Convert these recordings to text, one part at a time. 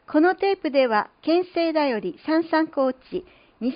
このテープでは、県政だより三々高知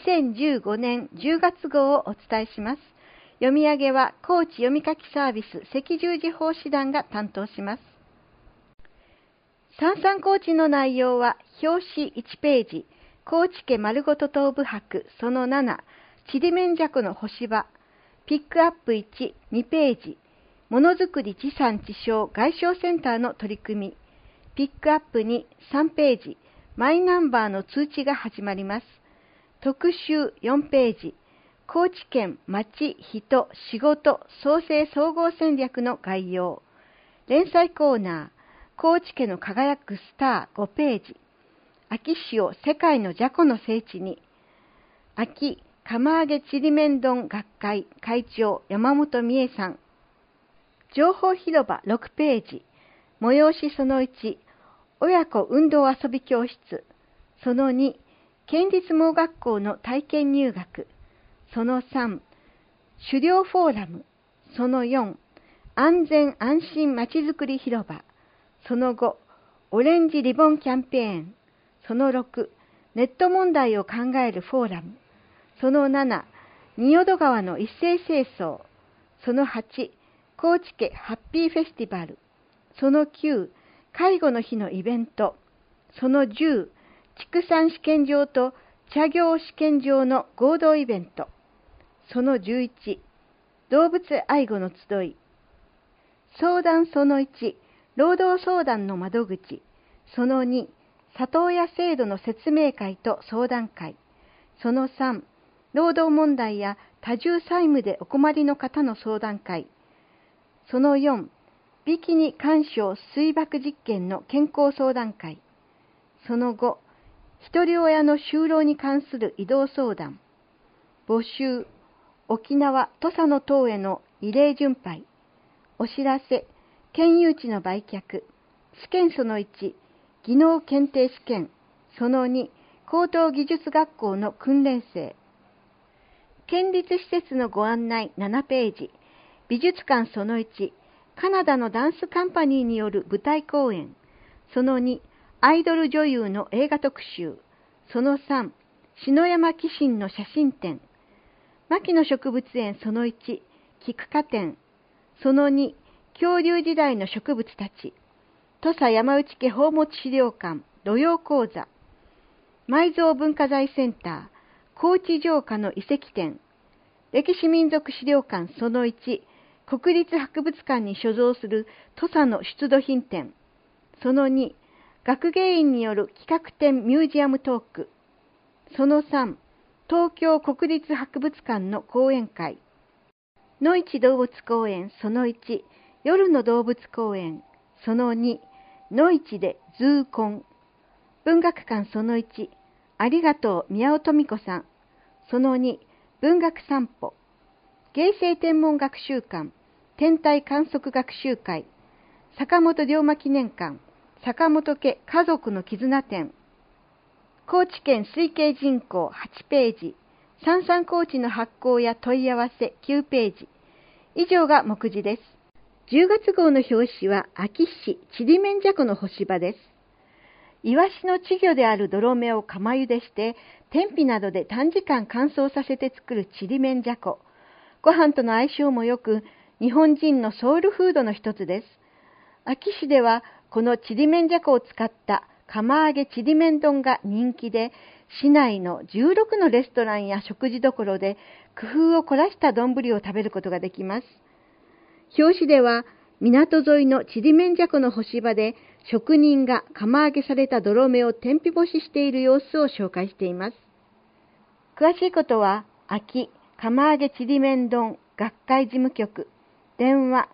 2015年10月号をお伝えします。読み上げは高知読み書きサービス赤十字奉仕団が担当します。三々高知の内容は表紙1ページ、高知家丸ごと東部博その7、ちりめんじゃこの干し場、ピックアップ1、2ページ、ものづくり地産地消外商センターの取り組み、ピックアップ2、3ページ、マイナンバーの通知が始まります。特集4ページ、高知県町、人、仕事、創生総合戦略の概要。連載コーナー、高知家の輝くスター5ページ。安芸市を世界のじゃこの聖地に。安芸釜揚げちりめん丼学会会長山本美恵さん。情報広場6ページ。催しその1、親子運動遊び教室。その2、県立盲学校の体験入学。その3、狩猟フォーラム。その4、安全安心まちづくり広場。その5、オレンジリボンキャンペーン。その6、ネット問題を考えるフォーラム。その7、仁淀川の一斉清掃。その8、高知家ハッピーフェスティバル。その9、介護の日のイベント。その10、畜産試験場と茶業試験場の合同イベント。その11、動物愛護の集い。相談その1、労働相談の窓口。その2、里親制度の説明会と相談会。その3、労働問題や多重債務でお困りの方の相談会。その4、ビキニ干渉水爆実験の健康相談会。その5、一人親の就労に関する移動相談。募集、沖縄土佐の党への慰霊巡拝。お知らせ、県有地の売却。試験その1、技能検定試験。その2、高等技術学校の訓練生。県立施設のご案内7ページ。美術館その1、カナダのダンスカンパニーによる舞台公演。その2、アイドル女優の映画特集。その3、篠山紀信の写真展。牧野植物園その1、菊花展。その2、恐竜時代の植物たち。土佐山内家宝物資料館、土曜講座。埋蔵文化財センター、高知城下の遺跡展。歴史民族資料館その1、国立博物館に所蔵する土佐の出土品展。その2、学芸員による企画展ミュージアムトーク。その3、東京国立博物館の講演会。の市動物公園その1、夜の動物公園。その2、の市でズーコン。文学館その1、ありがとう宮尾富子さん。その2、文学散歩。芸生天文学習館、天体観測学習会。坂本龍馬記念館、坂本家家族の絆展。高知県推計人口8ページ。三々高知の発行や問い合わせ9ページ。以上が目次です。10月号の表紙は安芸市ちりめんじゃこの干し場です。イワシの稚魚である泥目を釜茹でして、天日などで短時間乾燥させて作るちりめんじゃこ。ご飯との相性も良く、日本人のソウルフードの一つです。安芸市では、このちりめんじゃこを使った釜揚げちりめん丼が人気で、市内の16のレストランや食事処で工夫を凝らした丼を食べることができます。表紙では、港沿いのちりめんじゃこの干し場で、職人が釜揚げされた泥目を天日干ししている様子を紹介しています。詳しいことは、安芸釜揚げちりめん丼学会事務局、電話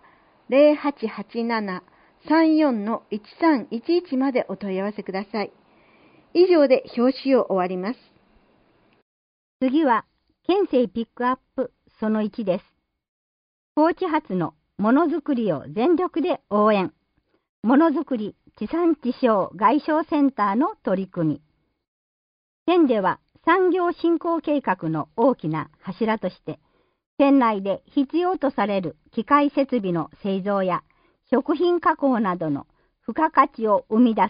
0887-34-1311 までお問い合わせください。以上で表紙を終わります。 次は、県政ピックアップその1です。高知発のものづくりを全力で応援。ものづくり地産地消外商センターの取り組み。県では産業振興計画の大きな柱として、県内で必要とされる機械設備の製造や食品加工などの付加価値を生み出す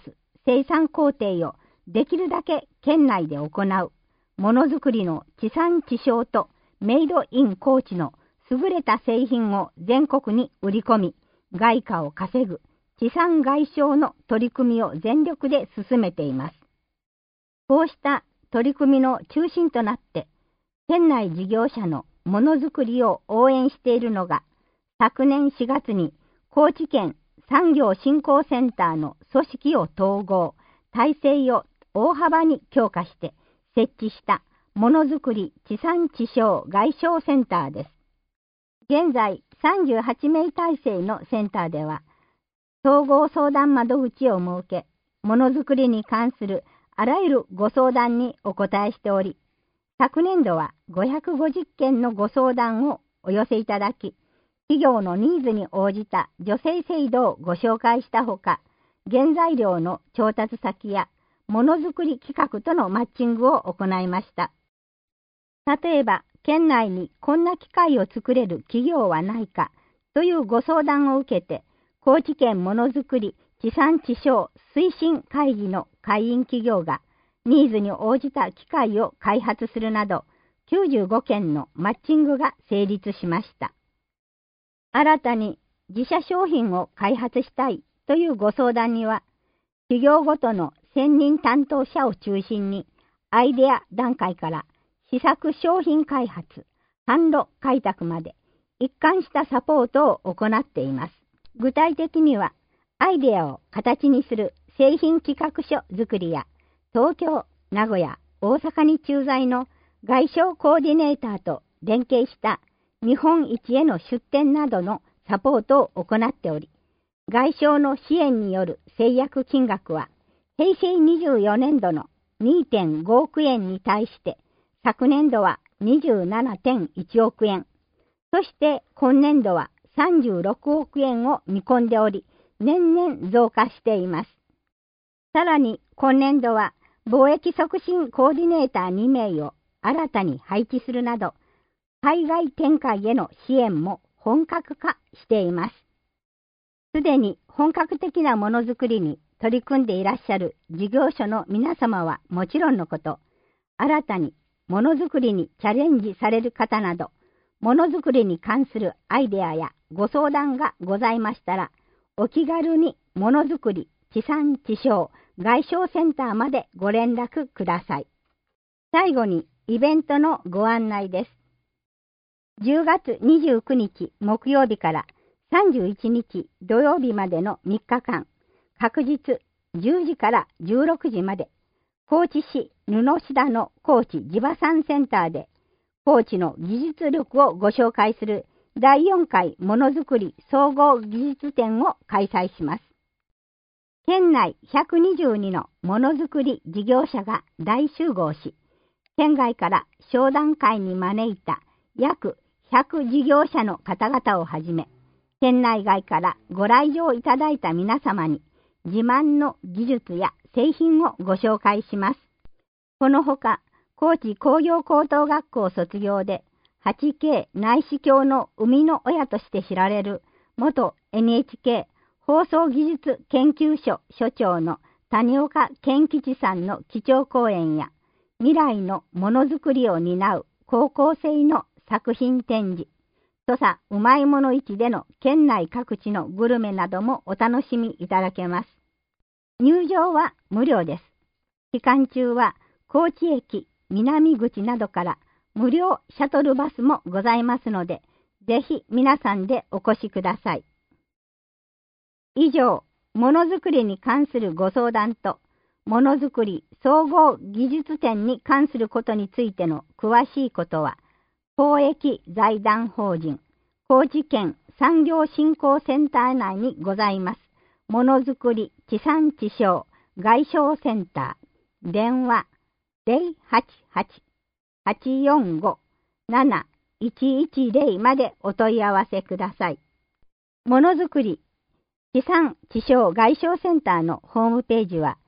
生産工程をできるだけ県内で行う、ものづくりの地産地消とメイドイン高知の優れた製品を全国に売り込み、外貨を稼ぐ地産外消の取り組みを全力で進めています。こうした取り組みの中心となって、県内事業者のものづくりを応援しているのが、昨年4月に高知県産業振興センターの組織を統合、体制を大幅に強化して設置したものづくり地産地消外商センターです。現在38名体制のセンターでは、統合相談窓口を設け、ものづくりに関するあらゆるご相談にお答えしており、昨年度は550件のご相談をお寄せいただき、企業のニーズに応じた助成制度をご紹介したほか、原材料の調達先やものづくり企画とのマッチングを行いました。例えば、県内にこんな機械を作れる企業はないかというご相談を受けて、高知県ものづくり地産地消推進会議の会員企業がニーズに応じた機械を開発するなど、95件のマッチングが成立しました。新たに自社商品を開発したいというご相談には、企業ごとの専任担当者を中心に、アイデア段階から試作商品開発、販路開拓まで一貫したサポートを行っています。具体的には、アイデアを形にする製品企画書作りや、東京、名古屋、大阪に駐在の外商コーディネーターと連携した日本一への出展などのサポートを行っており、外商の支援による制約金額は、平成24年度の 2.5 億円に対して、昨年度は 27.1 億円、そして今年度は36億円を見込んでおり、年々増加しています。さらに今年度は貿易促進コーディネーター2名を新たに配置するなど、海外展開への支援も本格化しています。すでに本格的なものづくりに取り組んでいらっしゃる事業所の皆様はもちろんのこと、新たにものづくりにチャレンジされる方など、ものづくりに関するアイデアやご相談がございましたら、お気軽にものづくり地産地消外商センターまでご連絡ください。最後にイベントのご案内です。10月29日木曜日から31日土曜日までの3日間、各日10時から16時まで、高知市布田の高知地場産センターで、高知の技術力をご紹介する第4回ものづくり総合技術展を開催します。県内122のものづくり事業者が大集合し、県外から商談会に招いた約100事業者の方々をはじめ、県内外からご来場いただいた皆様に自慢の技術や製品をご紹介します。このほか、高知工業高等学校卒業で 8K 内視鏡の生みの親として知られる元 NHK 放送技術研究所所長の谷岡健吉さんの基調講演や、未来のものづくりを担う高校生の作品展示、土佐うまいもの市での県内各地のグルメなどもお楽しみいただけます。入場は無料です。期間中は高知駅南口などから無料シャトルバスもございますので、ぜひ皆さんでお越しください。以上、ものづくりに関するご相談と、ものづくり総合技術展に関することについての詳しいことは、公益財団法人高知県産業振興センター内にございますものづくり地産地消外商センター、電話 088-845-7110 までお問い合わせください。ものづくり地産地消外商センターのホームページは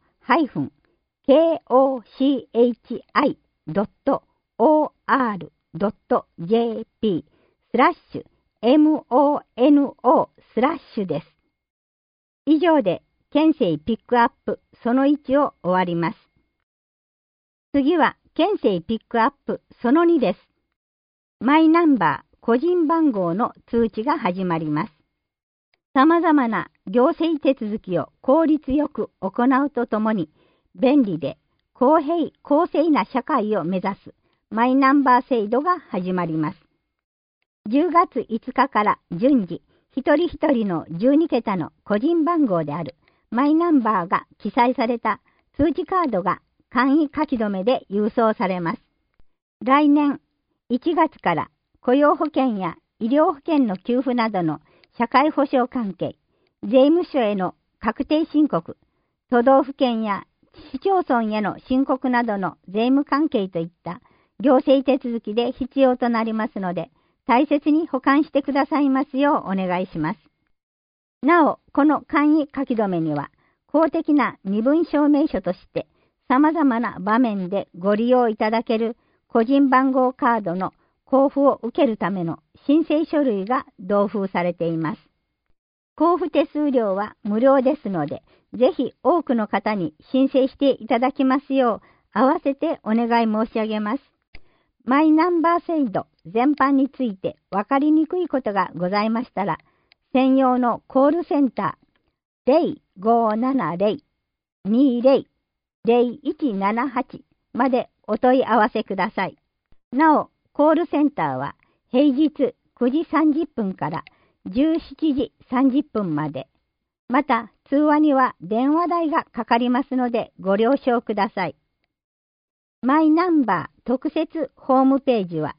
http://www.joho-kochi.org www.mono/mono/ です。以上で、県政ピックアップその1を終わります。次は、県政ピックアップその2です。マイナンバー個人番号の通知が始まります。様々な行政手続きを効率よく行うとともに、便利で公平・公正な社会を目指すマイナンバー制度が始まります。10月5日から順次、一人一人の12桁の個人番号であるマイナンバーが記載された通知カードが簡易書き留めで郵送されます。来年1月から雇用保険や医療保険の給付などの社会保障関係、税務署への確定申告、都道府県や市町村への申告などの税務関係といった行政手続きで必要となりますので、大切に保管してくださいますようお願いします。なお、この簡易書き留めには、公的な身分証明書として、様々な場面でご利用いただける個人番号カードの交付を受けるための申請書類が同封されています。交付手数料は無料ですので、ぜひ多くの方に申請していただきますよう、合わせてお願い申し上げます。マイナンバー制度全般について分かりにくいことがございましたら、専用のコールセンター 0570-20-0178 までお問い合わせください。なお、コールセンターは平日9時30分から17時30分まで。また、通話には電話代がかかりますのでご了承ください。マイナンバー特設ホームページは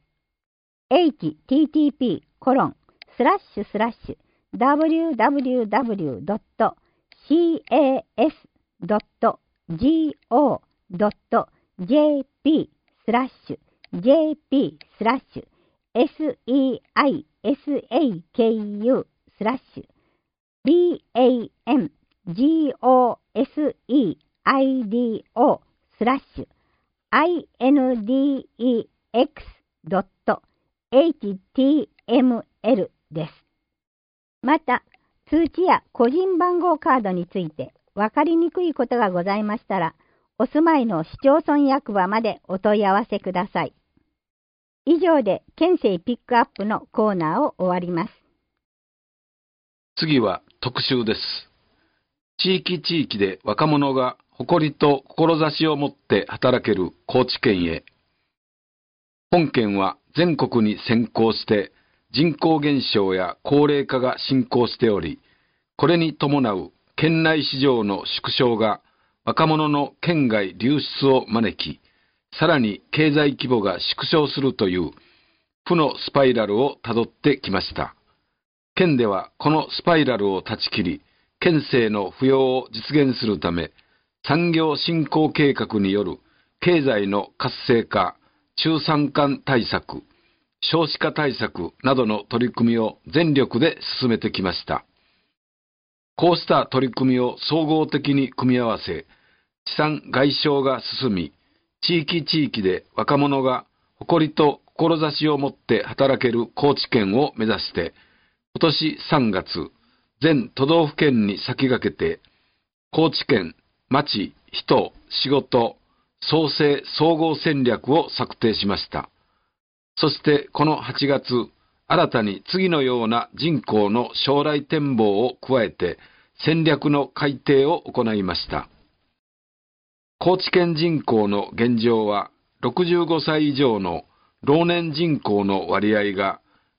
http://www.cash.gov.jp/index/indexhtml です。また、通知や個人番号カードについて分かりにくいことがございましたら、お住まいの市町村役場までお問い合わせください。以上で、県政ピックアップのコーナーを終わります。 次は特集です。地域で若者が誇りと志を持って働ける高知県へ。本県は全国に先行して人口減少や高齢化が進行しており、これに伴う県内市場の縮小が若者の県外流出を招き、さらに経済規模が縮小するという負のスパイラルをたどってきました。県ではこのスパイラルを断ち切り、県政の扶養を実現するため、産業振興計画による経済の活性化、中山間対策、少子化対策などの取り組みを全力で進めてきました。こうした取り組みを総合的に組み合わせ、地産外消が進み、地域で若者が誇りと志を持って働ける高知県を目指して、今年3月、全都道府県に先駆けて、高知県町、人、仕事、創生総合戦略を策定しました。そしてこの8月、新たに次のような人口の将来展望を加えて戦略の改定を行いました。高知県人口の現状は65歳以上の老年人口の割合が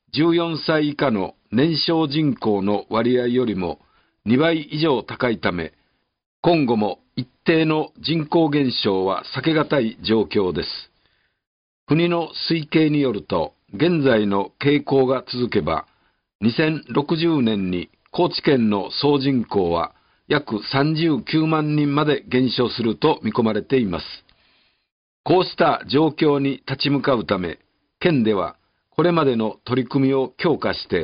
14歳以下の年少人口の割合よりも2倍以上高いため、今後も一定の人口減少は避けがたい状況です。国の推計によると、現在の傾向が続けば、2060年に高知県の総人口は約39万人まで減少すると見込まれています。こうした状況に立ち向かうため、県ではこれまでの取り組みを強化して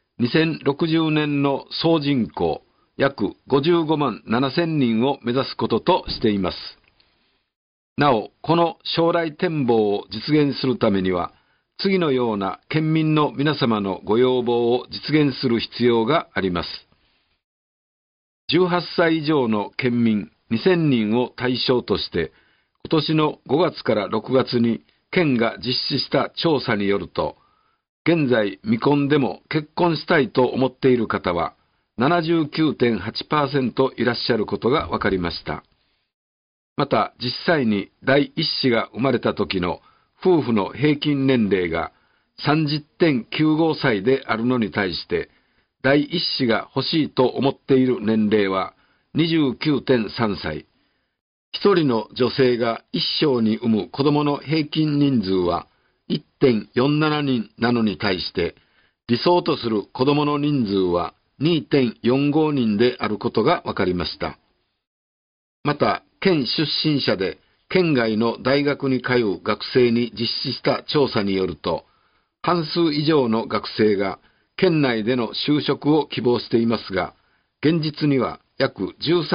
、2060年の総人口約55万7千人を目指すこととしています。なお、この将来展望を実現するためには、 次のような県民の皆様のご要望を実現する必要があります。18歳以上の県民2000人を対象として、今年の5月から6月に県が実施した調査によると、現在未婚でも結婚したいと思っている方は 79.8% いらっしゃることが分かりました。また実際に第一子が生まれた時の夫婦の平均年齢が 30.95 歳であるのに対して、第一子が欲しいと思っている年齢は 29.3 歳。一人の女性が一生に産む子供の平均人数は 1.47 人なのに対して、理想とする子供の人数は 2.45 人であることが分かりました。また、県出身者で県外の大学に通う学生に実施した調査によると、半数以上の学生が県内での就職を希望していますが、現実には約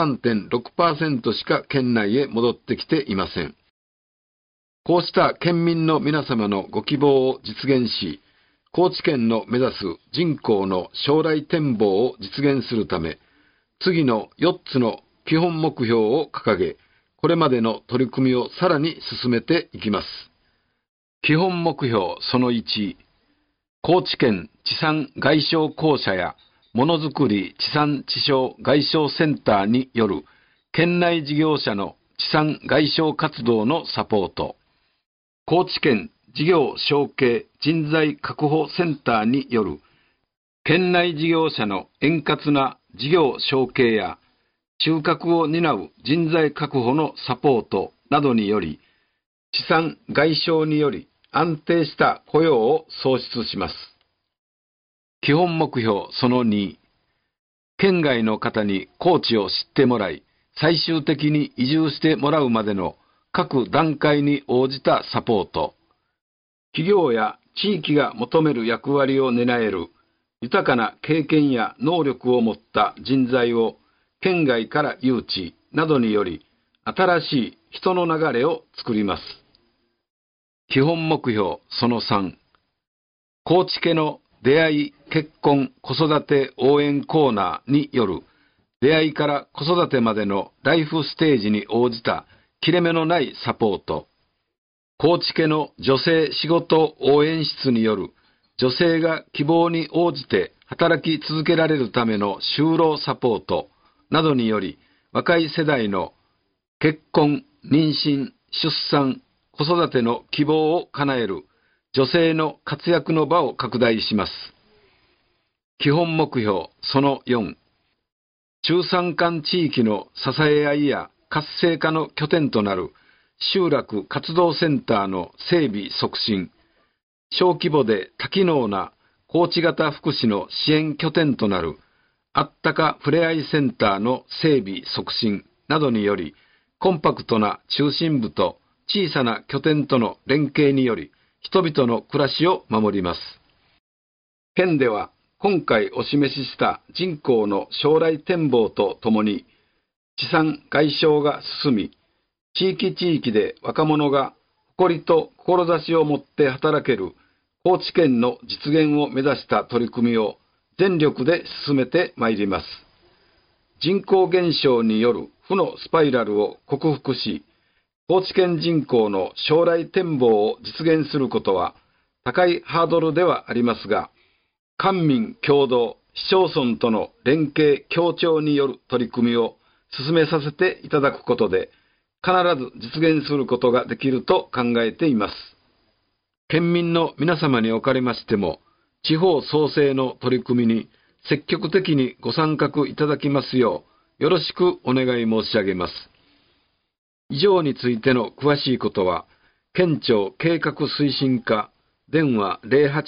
13.6% しか県内へ戻ってきていません。こうした県民の皆様のご希望を実現し、高知県の目指す人口の将来展望を実現するため、次の4つの基本目標を掲げ、これまでの取り組みをさらに進めていきます。基本目標その1、高知県地産外商公社やものづくり地産地消外商センターによる県内事業者の地産外商活動のサポート、高知県事業承継人材確保センターによる県内事業者の円滑な事業承継や中核を担う人材確保のサポートなどにより、地産外商により安定した雇用を創出します。基本目標その2、県外の方に高知を知ってもらい、最終的に移住してもらうまでの各段階に応じたサポート。企業や地域が求める役割を担える豊かな経験や能力を持った人材を県外から誘致などにより新しい人の流れを作ります。基本目標その3、高知家の出会い結婚子育て応援コーナーによる出会いから子育てまでのライフステージに応じた切れ目のないサポート、高知家の女性仕事応援室による女性が希望に応じて働き続けられるための就労サポートなどにより、若い世代の結婚、妊娠、出産、子育ての希望を叶える女性の活躍の場を拡大します。基本目標その4、中山間地域の支え合いや活性化の拠点となる集落活動センターの整備促進、小規模で多機能な高知型福祉の支援拠点となるあったかふれあいセンターの整備促進などにより、コンパクトな中心部と小さな拠点との連携により、人々の暮らしを守ります。県では今回お示しした人口の将来展望とともに、地産外商が進み、地域地域で若者が誇りと志を持って働ける高知県の実現を目指した取り組みを全力で進めてまいります。人口減少による負のスパイラルを克服し、高知県人口の将来展望を実現することは高いハードルではありますが、官民共同、市町村との連携協調による取り組みを進めさせていただくことで、必ず実現することができると考えています。県民の皆様におかれましても、地方創生の取り組みに積極的にご参画いただきますよう、よろしくお願い申し上げます。以上についての詳しいことは、県庁計画推進課電話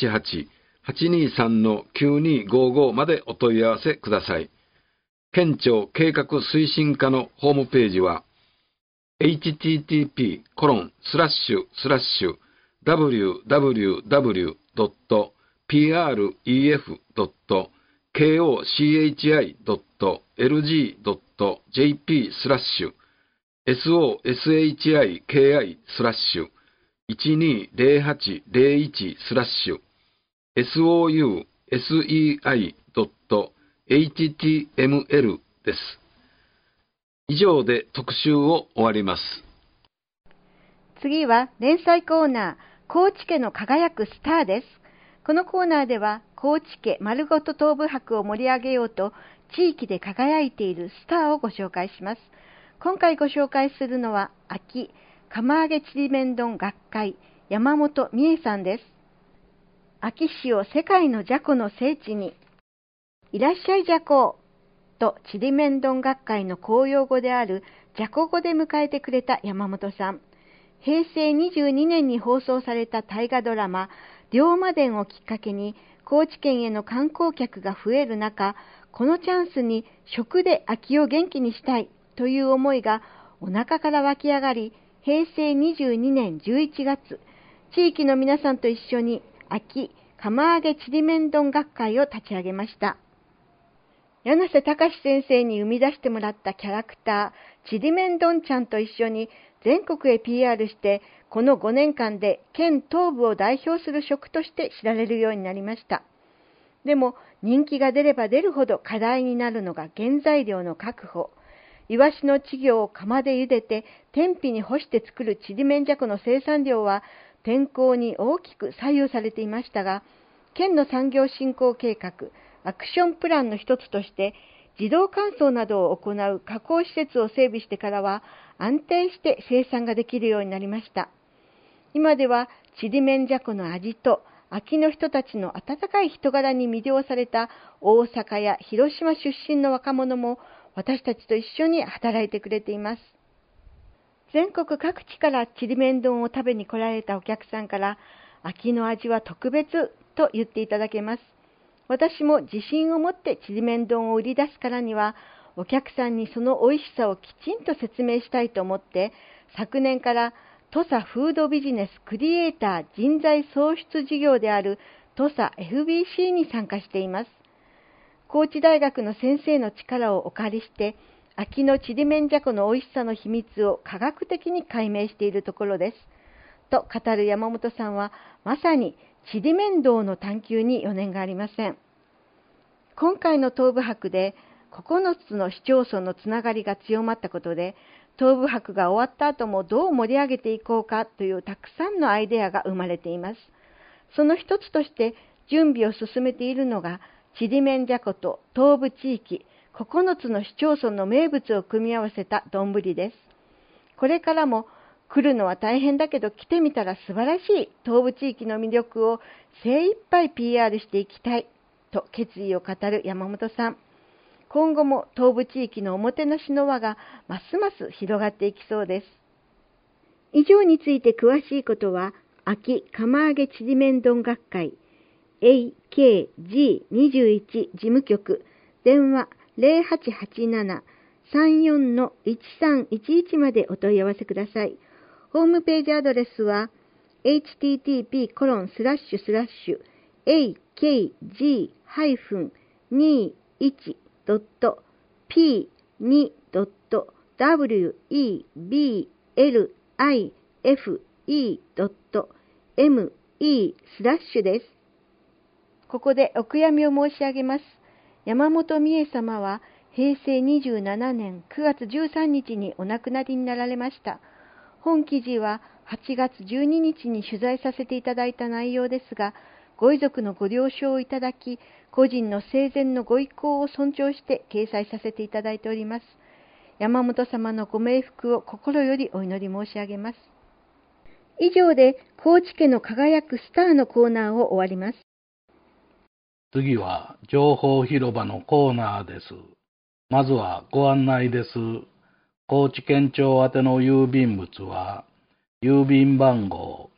088-823-9255 までお問い合わせください。県庁計画推進課のホームページは、http://www.pref.kochi.lg.jp/soshiki/ sousei.html です。以上で特集を終わります。 次は連載コーナー、高知家の輝くスターです。このコーナーでは、高知家丸ごと東部博を盛り上げようと、地域で輝いているスターをご紹介します。今回ご紹介するのは、安芸釜揚げちりめん丼学会山本美恵さんです。安芸市を世界のじゃこの聖地に、いらっしゃいじゃことちりめん丼学会の公用語であるじゃこ語で迎えてくれた山本さん。平成22年に放送された大河ドラマ、龍馬伝をきっかけに、高知県への観光客が増える中、このチャンスに食で秋を元気にしたいという思いがお腹から湧き上がり、平成22年11月、地域の皆さんと一緒に秋釜揚げちりめん丼学会を立ち上げました。柳瀬隆先生に生み出してもらったキャラクター、ちりめん丼ちゃんと一緒に全国へ PR して、この5年間で県東部を代表する食として知られるようになりました。でも人気が出れば出るほど課題になるのが原材料の確保。イワシの稚魚を釜で茹でて天日に干して作るちりめんじゃこの生産量は天候に大きく左右されていましたが、県の産業振興計画、アクションプランの一つとして自動乾燥などを行う加工施設を整備してからは安定して生産ができるようになりました。今ではちりめんじゃこの味と安芸の人たちの温かい人柄に魅了された大阪や広島出身の若者も私たちと一緒に働いてくれています。全国各地からちりめん丼を食べに来られたお客さんから安芸の味は特別と言っていただけます。私も自信を持ってちりめん丼を売り出すからにはお客さんにその美味しさをきちんと説明したいと思って昨年から土佐フードビジネスクリエイター人材創出事業である土佐 FBC に参加しています。高知大学の先生の力をお借りして、安芸のちりめんじゃこの美味しさの秘密を科学的に解明しているところです。と語る山本さんは、まさにちりめん道の探求に余念がありません。今回の東部博で9つの市町村のつながりが強まったことで、東部博が終わった後もどう盛り上げていこうかというたくさんのアイデアが生まれています。その一つとして準備を進めているのが、ちりめんじゃこと東部地域9つの市町村の名物を組み合わせた丼です。これからも来るのは大変だけど来てみたら素晴らしい東部地域の魅力を精一杯 PR していきたいと決意を語る山本さん。今後も東部地域のおもてなしの輪がますます広がっていきそうです。以上について詳しいことは、安芸釜揚げちりめん丼学会 AKG21 事務局電話 0887-34-1311 までお問い合わせください。ホームページアドレスは hkg-21.p21.weblife.me です。ここでお悔やみを申し上げます。山本美恵様は平成27年9月13日にお亡くなりになられました。本記事は8月12日に取材させていただいた内容ですが、ご遺族のご了承をいただき、個人の生前のご意向を尊重して掲載させていただいております。山本様のご冥福を心よりお祈り申し上げます。以上で高知家の輝くスターのコーナーを終わります。 次は情報広場のコーナーです。まずはご案内です。高知県庁宛ての郵便物は、郵便番号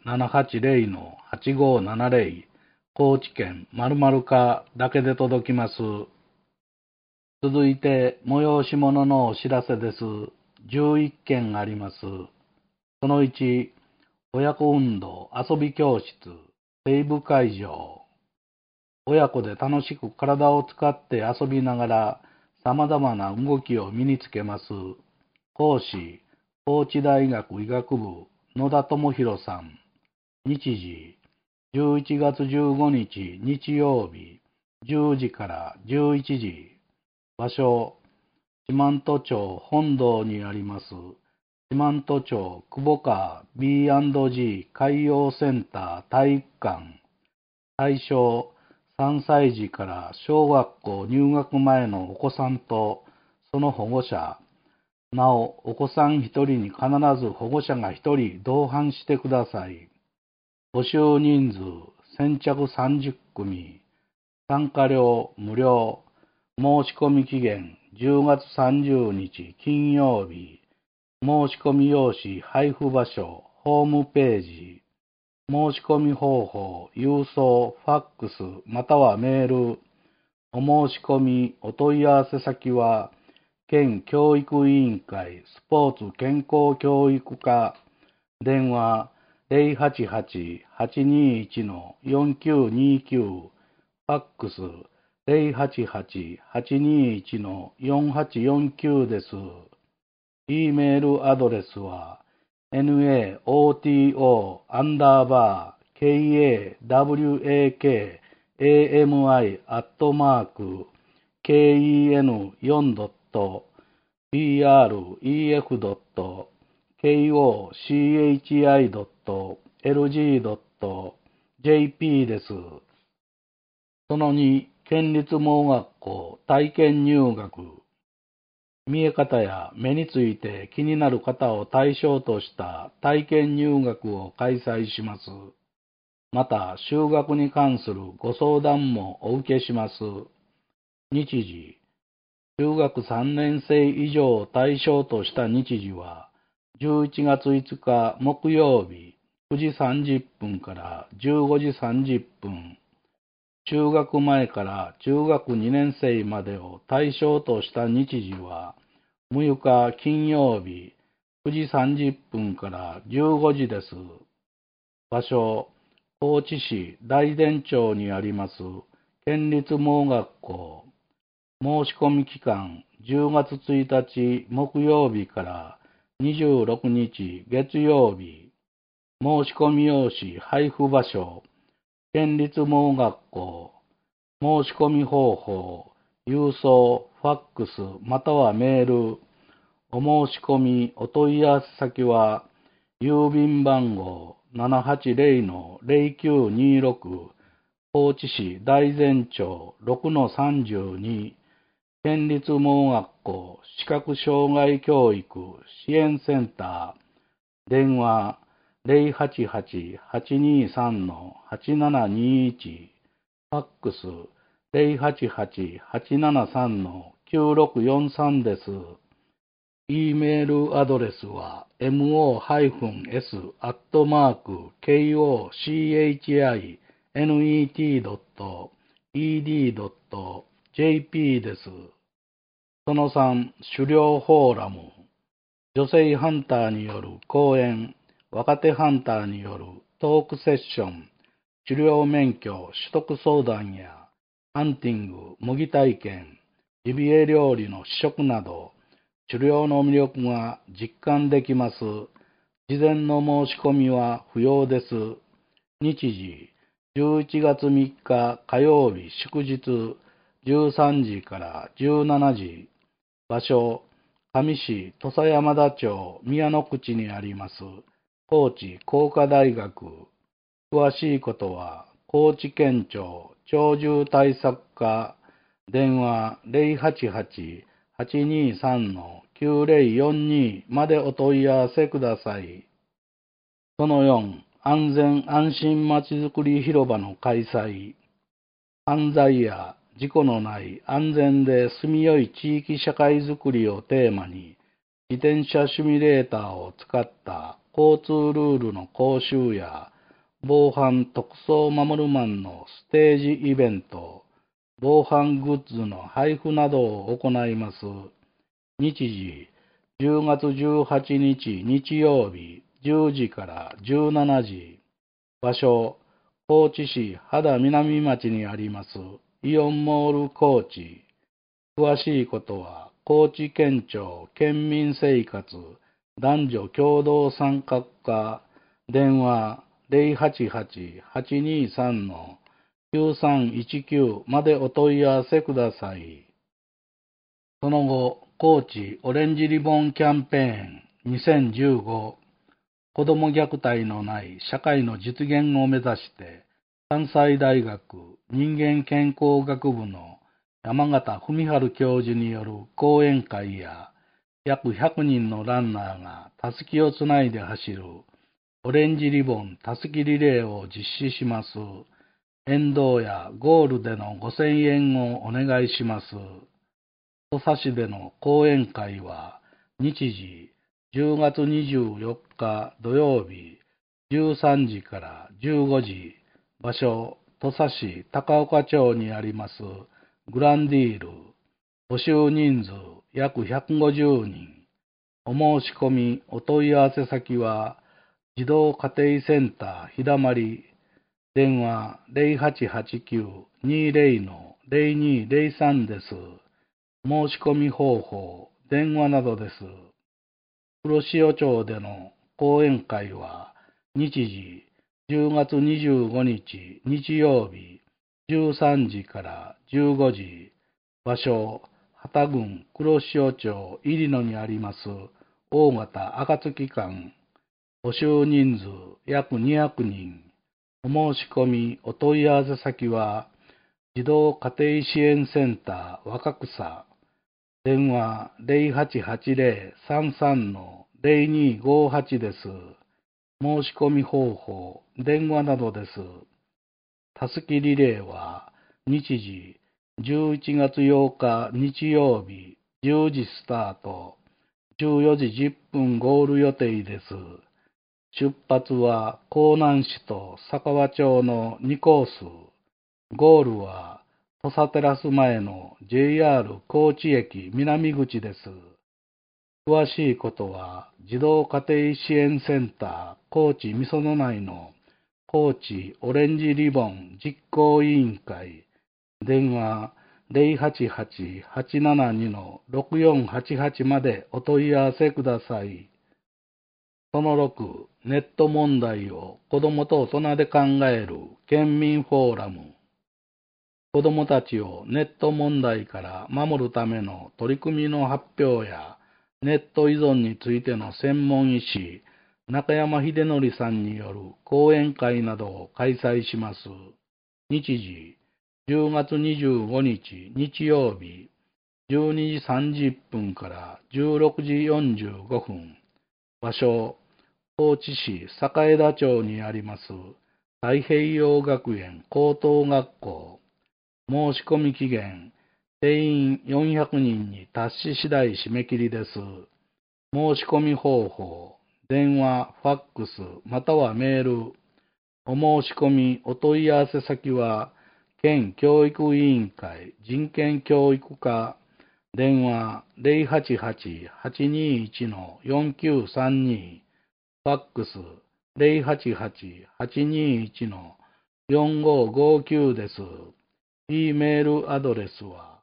780-8570 高知県〇〇課だけで届きます。続いて催し物のお知らせです。11件あります。その1、親子運動遊び教室西部会場。親子で楽しく体を使って遊びながら様々な動きを身につけます。講師、高知大学医学部野田智弘さん。 日時、11月15日日曜日、10時から11時。場所、四万十町本堂にあります、四万十町久保川 B&G 海洋センター体育館。対象、3歳児から小学校入学前のお子さんとその保護者。なお、お子さん1人に必ず保護者が1人同伴してください。募集人数、先着30組。参加料無料。申し込み期限、10月30日金曜日。申し込み用紙配布場所、ホームページ。申し込み方法、郵送、ファックス、またはメール。お申し込み、お問い合わせ先は、県教育委員会スポーツ健康教育課。電話、088-821-4929。ファックス、088-821-4849です。E メールアドレスは naotawak.ken.bref.ken4.bref.kochi.lg.jp です。その2、県立盲学校体験入学。見え方や目について気になる方を対象とした体験入学を開催します。また、就学に関するご相談もお受けします。日時、中学3年生以上を対象とした日時は、11月5日木曜日9時30分から15時30分。中学前から中学2年生までを対象とした日時は、6日金曜日9時30分から15時です。場所、高知市大田町にあります県立盲学校。申し込み期間10月1日木曜日から26日月曜日。申し込み用紙配布場所、県立盲学校。申し込み方法、郵送、ファックス、またはメール。お申し込み、お問い合わせ先は、郵便番号 780-0926、高知市大前町 6-32、県立盲学校視覚障害教育支援センター。電話、088-823-8721。ファックス、088-873-9643です。E メールアドレスは mo-s.kochinet.ed.jp です。その3、狩猟フォーラム。女性ハンターによる講演、若手ハンターによるトークセッション、狩猟免許取得相談や、ハンティング、模擬体験、ジビエ料理の試食など、狩猟の魅力が実感できます。事前の申し込みは不要です。日時、11月3日火曜日祝日、13時から17時。場所、上市土佐山田町宮の口にあります、高知工科大学。詳しいことは、高知県庁鳥獣対策課。電話088-823-9042までお問い合わせください。その4、安全安心まちづくり広場の開催。犯罪や事故のない安全で住みよい地域社会づくりをテーマに、自転車シミュレーターを使った交通ルールの講習や、防犯特捜守るマンのステージイベント、防犯グッズの配布などを行います。日時、10月18日日曜日10時から17時。場所、高知市秦南町にありますイオンモール高知。詳しいことは、高知県庁県民生活男女共同参画課。電話 088-823-9319までお問い合わせください。その後、高知オレンジリボンキャンペーン2015子ども虐待のない社会の実現を目指して関西大学人間健康学部の山形文春教授による講演会や約100人のランナーがたすきをつないで走るオレンジリボンたすきリレーを実施します。沿道やゴールでの5000円をお願いします。土佐市での講演会は日時10月24日土曜日13時から15時、場所土佐市高岡町にありますグランディール、募集人数約150人、お申し込みお問い合わせ先は児童家庭センターひだまり、電話 0889-20-0203 です。申し込み方法、電話などです。黒潮町での講演会は日時10月25日日曜日13時から15時、場所幡郡黒潮町入野にあります大型暁館、募集人数約200人、お申し込みお問い合わせ先は児童家庭支援センター若草、電話 0880-33-0258 です。申し込み方法、電話などです。たすきリレーは日時11月8日日曜日10時スタート、14時10分ゴール予定です。出発は江南市と佐川町の2コース、ゴールは土佐テラス前の JR 高知駅南口です。詳しいことは児童家庭支援センター高知みその内の高知オレンジリボン実行委員会、電話 088-872-6488 までお問い合わせください。その6、ネット問題を子どもと大人で考える県民フォーラム。子どもたちをネット問題から守るための取り組みの発表やネット依存についての専門医師、中山秀則さんによる講演会などを開催します。日時、10月25日日曜日、12時30分から16時45分。場所、高知市栄田町にあります太平洋学園高等学校。申し込み期限、定員400人に達し次第締め切りです。申し込み方法、電話、ファックス、またはメール。お申し込みお問い合わせ先は、県教育委員会人権教育課、電話 088-821-4932、ファックス 088-821-4559 です。E メールアドレスは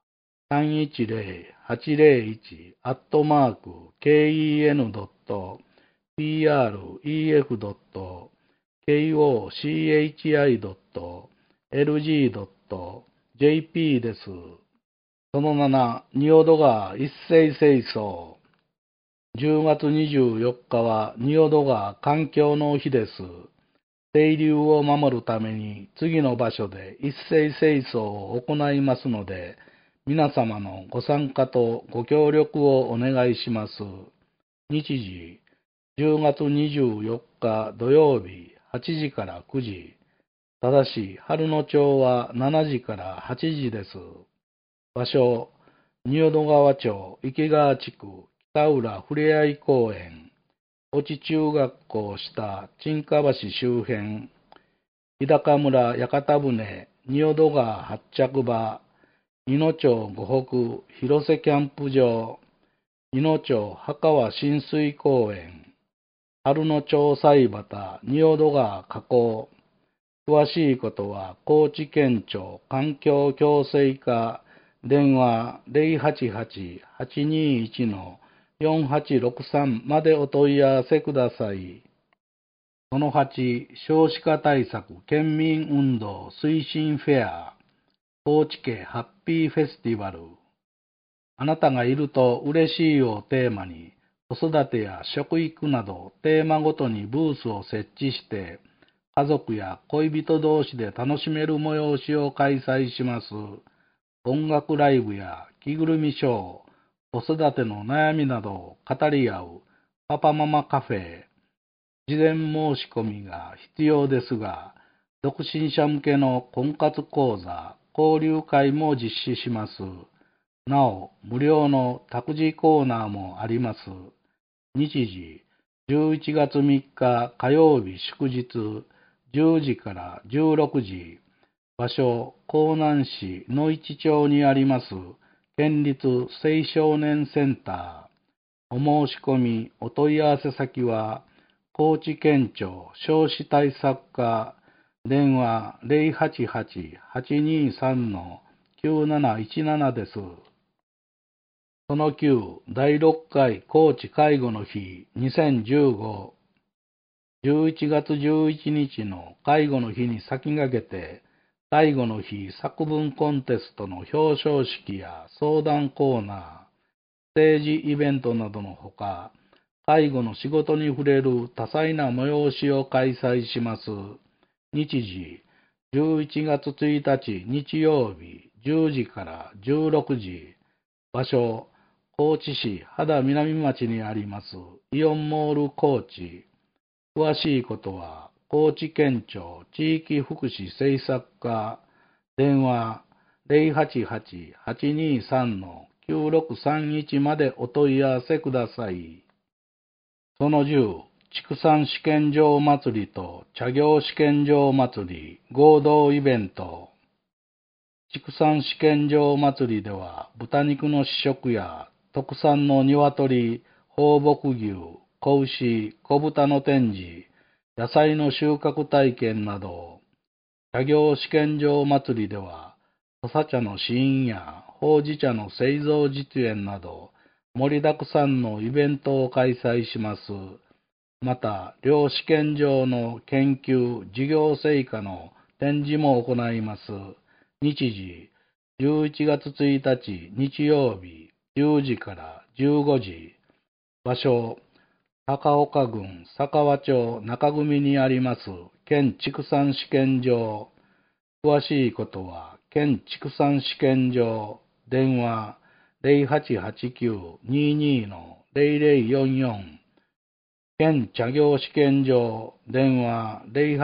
310-801-ken.kochi.lg.jp です。その7、仁淀川一斉清掃。10月24日は仁淀川環境の日です。清流を守るために次の場所で一斉清掃を行いますので、皆様のご参加とご協力をお願いします。日時、10月24日土曜日8時から9時。ただし、春野町は7時から8時です。場所、仁淀川町池川地区北浦ふれあい公園、越智中学校下沈下橋周辺、日高村屋形船仁淀川発着場、伊野町五北広瀬キャンプ場、伊野町墓川親水公園、春野町西畑仁淀川河口。詳しいことは高知県庁環境共生課、電話 088-821-4863 までお問い合わせください。 その8、少子化対策県民運動推進フェア、高知家ハッピーフェスティバル。あなたがいると嬉しいをテーマに、子育てや食育などテーマごとにブースを設置して、家族や恋人同士で楽しめる催しを開催します。音楽ライブや着ぐるみショー、子育ての悩みなどを語り合うパパママカフェ。事前申し込みが必要ですが、独身者向けの婚活講座、交流会も実施します。なお、無料の託児コーナーもあります。日時、11月3日火曜日祝日、10時から16時。場所、江南市野市町にあります、県立青少年センター。お申し込み、お問い合わせ先は、高知県庁少子対策課、電話 088-823-9717 です。その9、第6回高知介護の日2015、11月11日の介護の日に先駆けて、介護の日作文コンテストの表彰式や相談コーナー、政治イベントなどのほか、介護の仕事に触れる多彩な催しを開催します。日時、11月1日日曜日10時から16時。場所、高知市秦南町にありますイオンモール高知。詳しいことは、高知県庁地域福祉政策課、電話 088-823-9631 までお問い合わせください。その10、畜産試験場祭りと茶業試験場祭り合同イベント。畜産試験場祭りでは、豚肉の試食や特産の鶏、放牧牛、子牛、子豚の展示、野菜の収穫体験など、茶業試験場祭りでは、土佐茶の試飲やほうじ茶の製造実演など、盛りだくさんのイベントを開催します。また、両試験場の研究、事業成果の展示も行います。日時、11月1日日曜日10時から15時。場所、高岡郡佐川町中組にあります県畜産試験場。詳しいことは県畜産試験場。電話 0889-22-0044。県茶業試験場。電話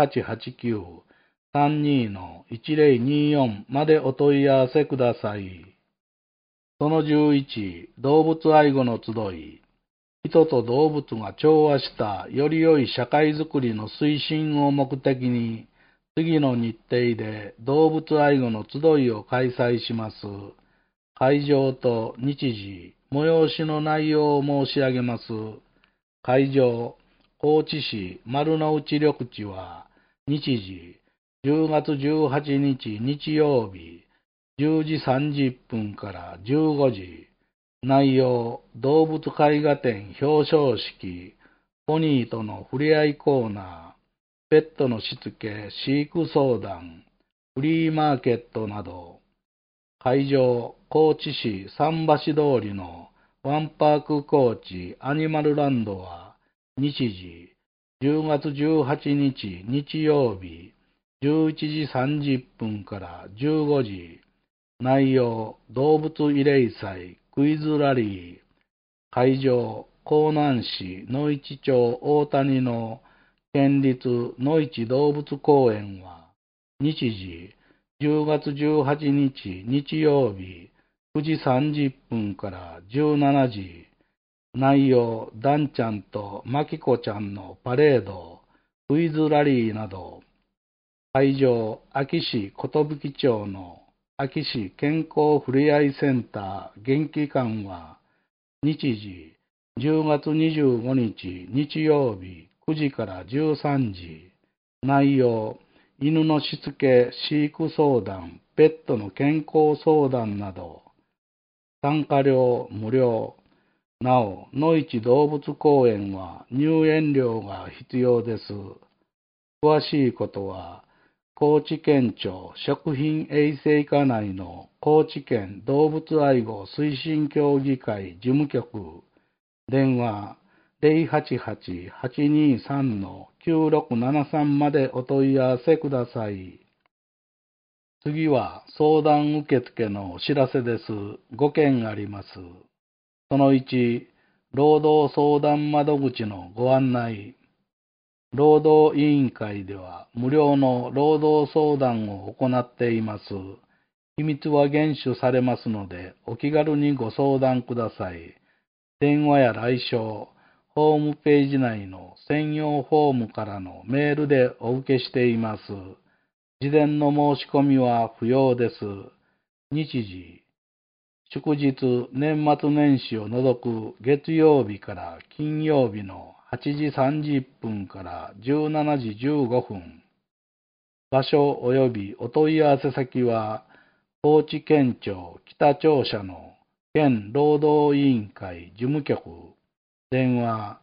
0889-32-1024 までお問い合わせください。その11、動物愛護の集い。人と動物が調和したより良い社会づくりの推進を目的に、次の日程で動物愛護の集いを開催します。会場と日時、催しの内容を申し上げます。会場、高知市丸の内緑地は、日時、10月18日日曜日、10時30分から15時。内容、動物絵画展表彰式、ポニーとの触れ合いコーナー、ペットのしつけ、飼育相談、フリーマーケットなど。会場、高知市桟橋通りのワンパーク高知アニマルランドは、日時、10月18日日曜日、11時30分から15時。内容、動物慰霊祭、クイズラリー。会場、江南市野市町大谷の県立野市動物公園は、日時、10月18日日曜日、9時30分から17時。内容、ダンちゃんとマキコちゃんのパレード、クイズラリーなど。会場、安芸市寿町の安芸市健康ふれあいセンター元気館は、日時、10月25日日曜日9時から13時。内容、犬のしつけ、飼育相談、ペットの健康相談など。参加料無料。なお、野市動物公園は入園料が必要です。 詳しいことは、高知県庁食品衛生課内の高知県動物愛護推進協議会事務局、電話088-823-9673までお問い合わせください。次は相談受付のお知らせです。5件あります。その1、労働相談窓口のご案内。労働委員会では無料の労働相談を行っています。秘密は厳守されますので、お気軽にご相談ください。電話や来商、ホームページ内の専用フォームからのメールでお受けしています。事前の申し込みは不要です。日時、祝日、年末年始を除く月曜日から金曜日の8時30分から17時15分。場所及びお問い合わせ先は、高知県庁北庁舎の県労働委員会事務局、電話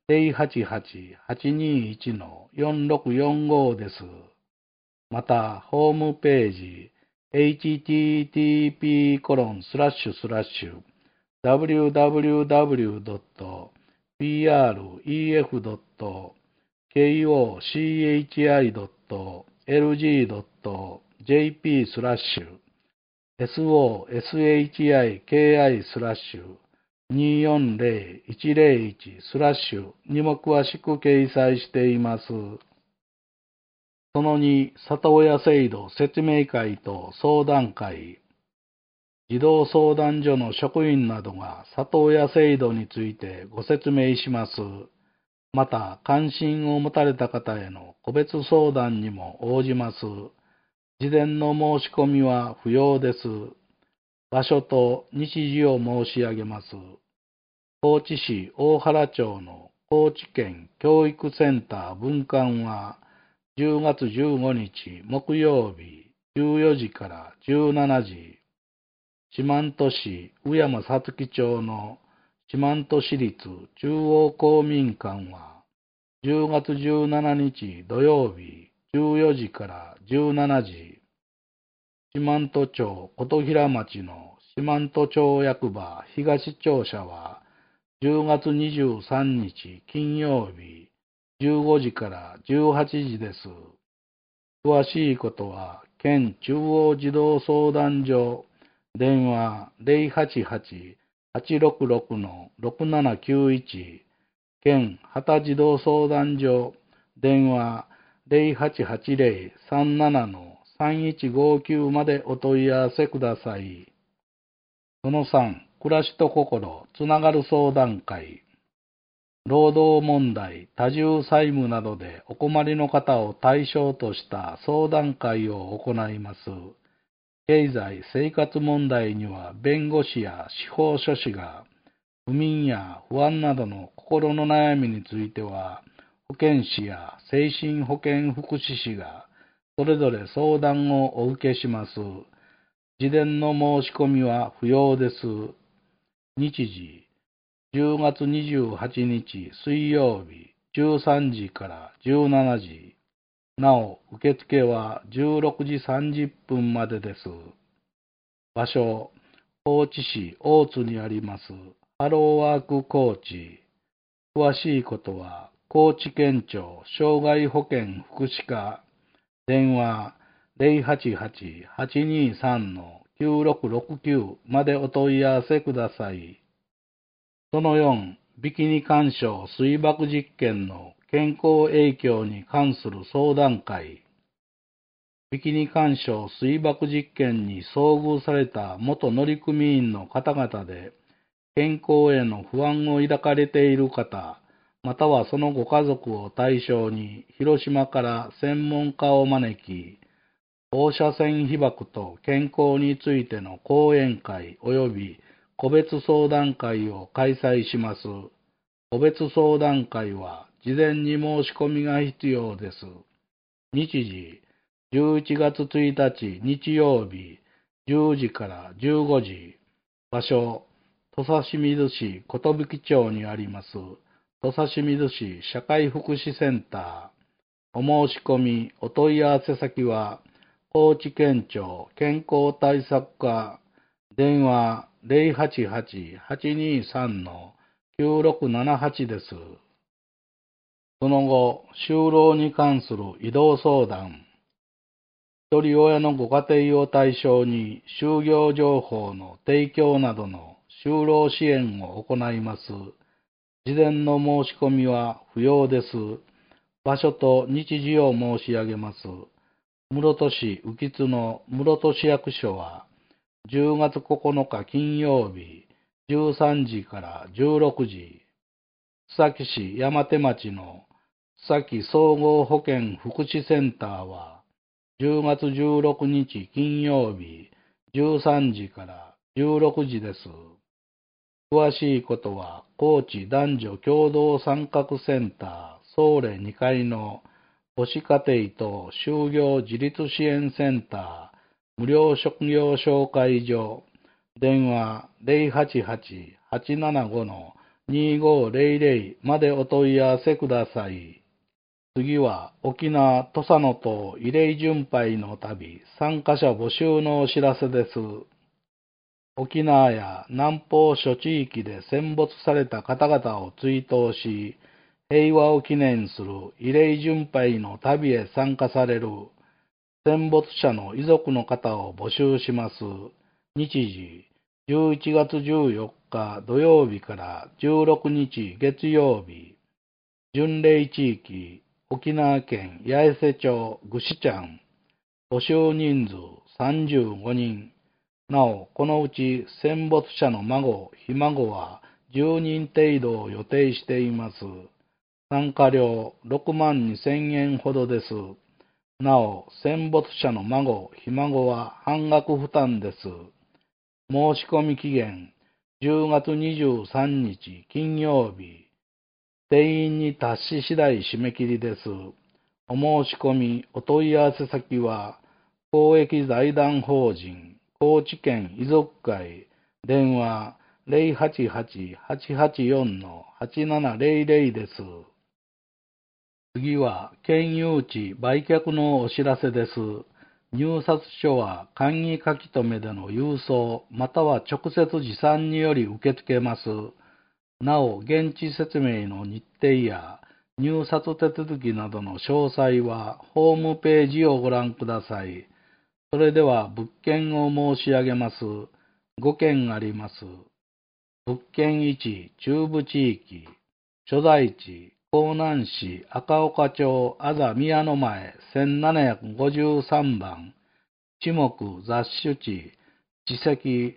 088-821-4645です。また、ホームページ、http://www.soshiki.org/240101/ にも詳しく掲載しています。その2、里親制度説明会と相談会。児童相談所の職員などが里親制度についてご説明します。また、関心を持たれた方への個別相談にも応じます。事前の申し込みは不要です。場所と日時を申し上げます。高知市大原町の高知県教育センター分館は、10月15日木曜日14時から17時、四万十市宇山さつき町の四万十市立中央公民館は、10月17日土曜日14時から17時、四万十町琴平町の四万十町役場東庁舎は、10月23日金曜日15時から18時です。詳しいことは、県中央児童相談所、電話088-866-6791、県旗児童相談所、電話0880-37-3159までお問い合わせください。その3、暮らしと心つながる相談会。労働問題、多重債務などでお困りの方を対象とした相談会を行います。経済・生活問題には弁護士や司法書士が、不眠や不安などの心の悩みについては、保健師や精神保健福祉士がそれぞれ相談をお受けします。事前の申し込みは不要です。日時、10月28日水曜日13時から17時。なお、受付は16時30分までです。場所、高知市大津にありますハローワーク高知。詳しいことは、高知県庁障害保険福祉課、電話088-823-9669までお問い合わせください。その4、ビキニ干渉水爆実験の健康影響に関する相談会。ビキニ干渉水爆実験に遭遇された元乗組員の方々で、健康への不安を抱かれている方、またはそのご家族を対象に、広島から専門家を招き、放射線被曝と健康についての講演会及び個別相談会を開催します。個別相談会は事前に申し込みが必要です。日時、11月1日日曜日10時から15時。場所、土佐清水市寿町にあります土佐清水市社会福祉センター。 お申し込み、お問い合わせ先は、高知県庁健康対策課、電話088-823-9678です。その後、就労に関する移動相談、一人親のご家庭を対象に就業情報の提供などの就労支援を行います。事前の申し込みは不要です。場所と日時を申し上げます。室戸市浮津の室戸市役所は、10月9日金曜日、13時から16時、須崎市山手町の須崎総合保健福祉センターは、10月16日金曜日、13時から16時です。詳しいことは、高知男女共同参画センター、総例2階の母子家庭と就業自立支援センター、無料職業紹介所、電話088-875-2500までお問い合わせください。次は沖縄土佐の島慰霊巡拝の旅参加者募集のお知らせです。沖縄や南方諸地域で戦没された方々を追悼し、平和を記念する慰霊巡拝の旅へ参加される戦没者の遺族の方を募集します。日時、11月14日土曜日から16日月曜日。巡礼地域、沖縄県八重瀬町ぐしちゃん。募集人数35人。なお、このうち戦没者の孫、ひ孫は10人程度を予定しています。参加料62,000円ほどです。なお、戦没者の孫、ひ孫は半額負担です。申し込み期限、10月23日金曜日。定員に達し次第締め切りです。お申し込み、お問い合わせ先は、公益財団法人、高知県遺族会、電話088-884-8700です。次は、県有地売却のお知らせです。入札書は簡易書き留めでの郵送、または直接持参により受け付けます。なお、現地説明の日程や入札手続きなどの詳細はホームページをご覧ください。それでは物件を申し上げます。5件あります。物件1、中部地域、所在地、江南市赤岡町あざ宮の前1753番、地目雑種地、地積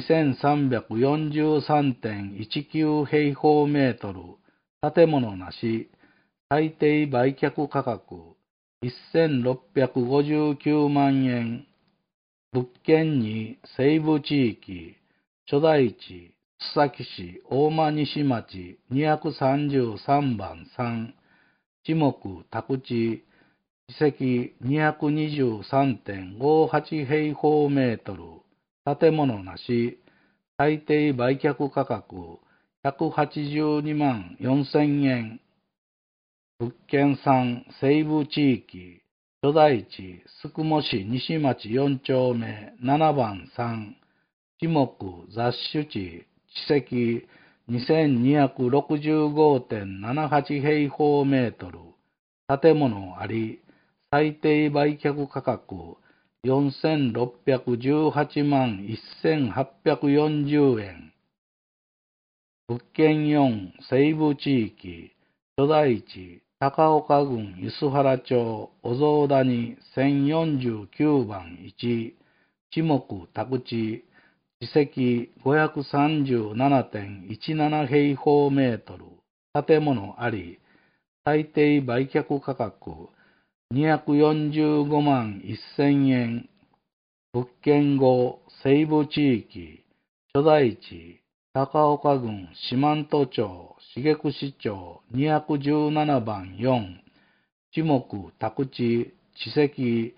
2343.19 平方メートル、建物なし、最低売却価格1659万円。物件2、西部地域、所在地、須崎市大間西町233番3、地目宅地、地積223.58 平方メートル、建物なし、最低売却価格182万4000円。物件3、西部地域、所在地、宿毛市西町4丁目7番3、地目雑種地、地積2265.78 平方メートル、建物あり、最低売却価格4618万1840円。物件4、西部地域、所在地、高岡郡梼原町小僧谷1049番1、地目宅地、地積537.17 平方メートル、建物あり、最低売却価格245万1000円。物件5、西部地域、所在地、高岡郡四万十町茂串町217番4、地目宅地、地積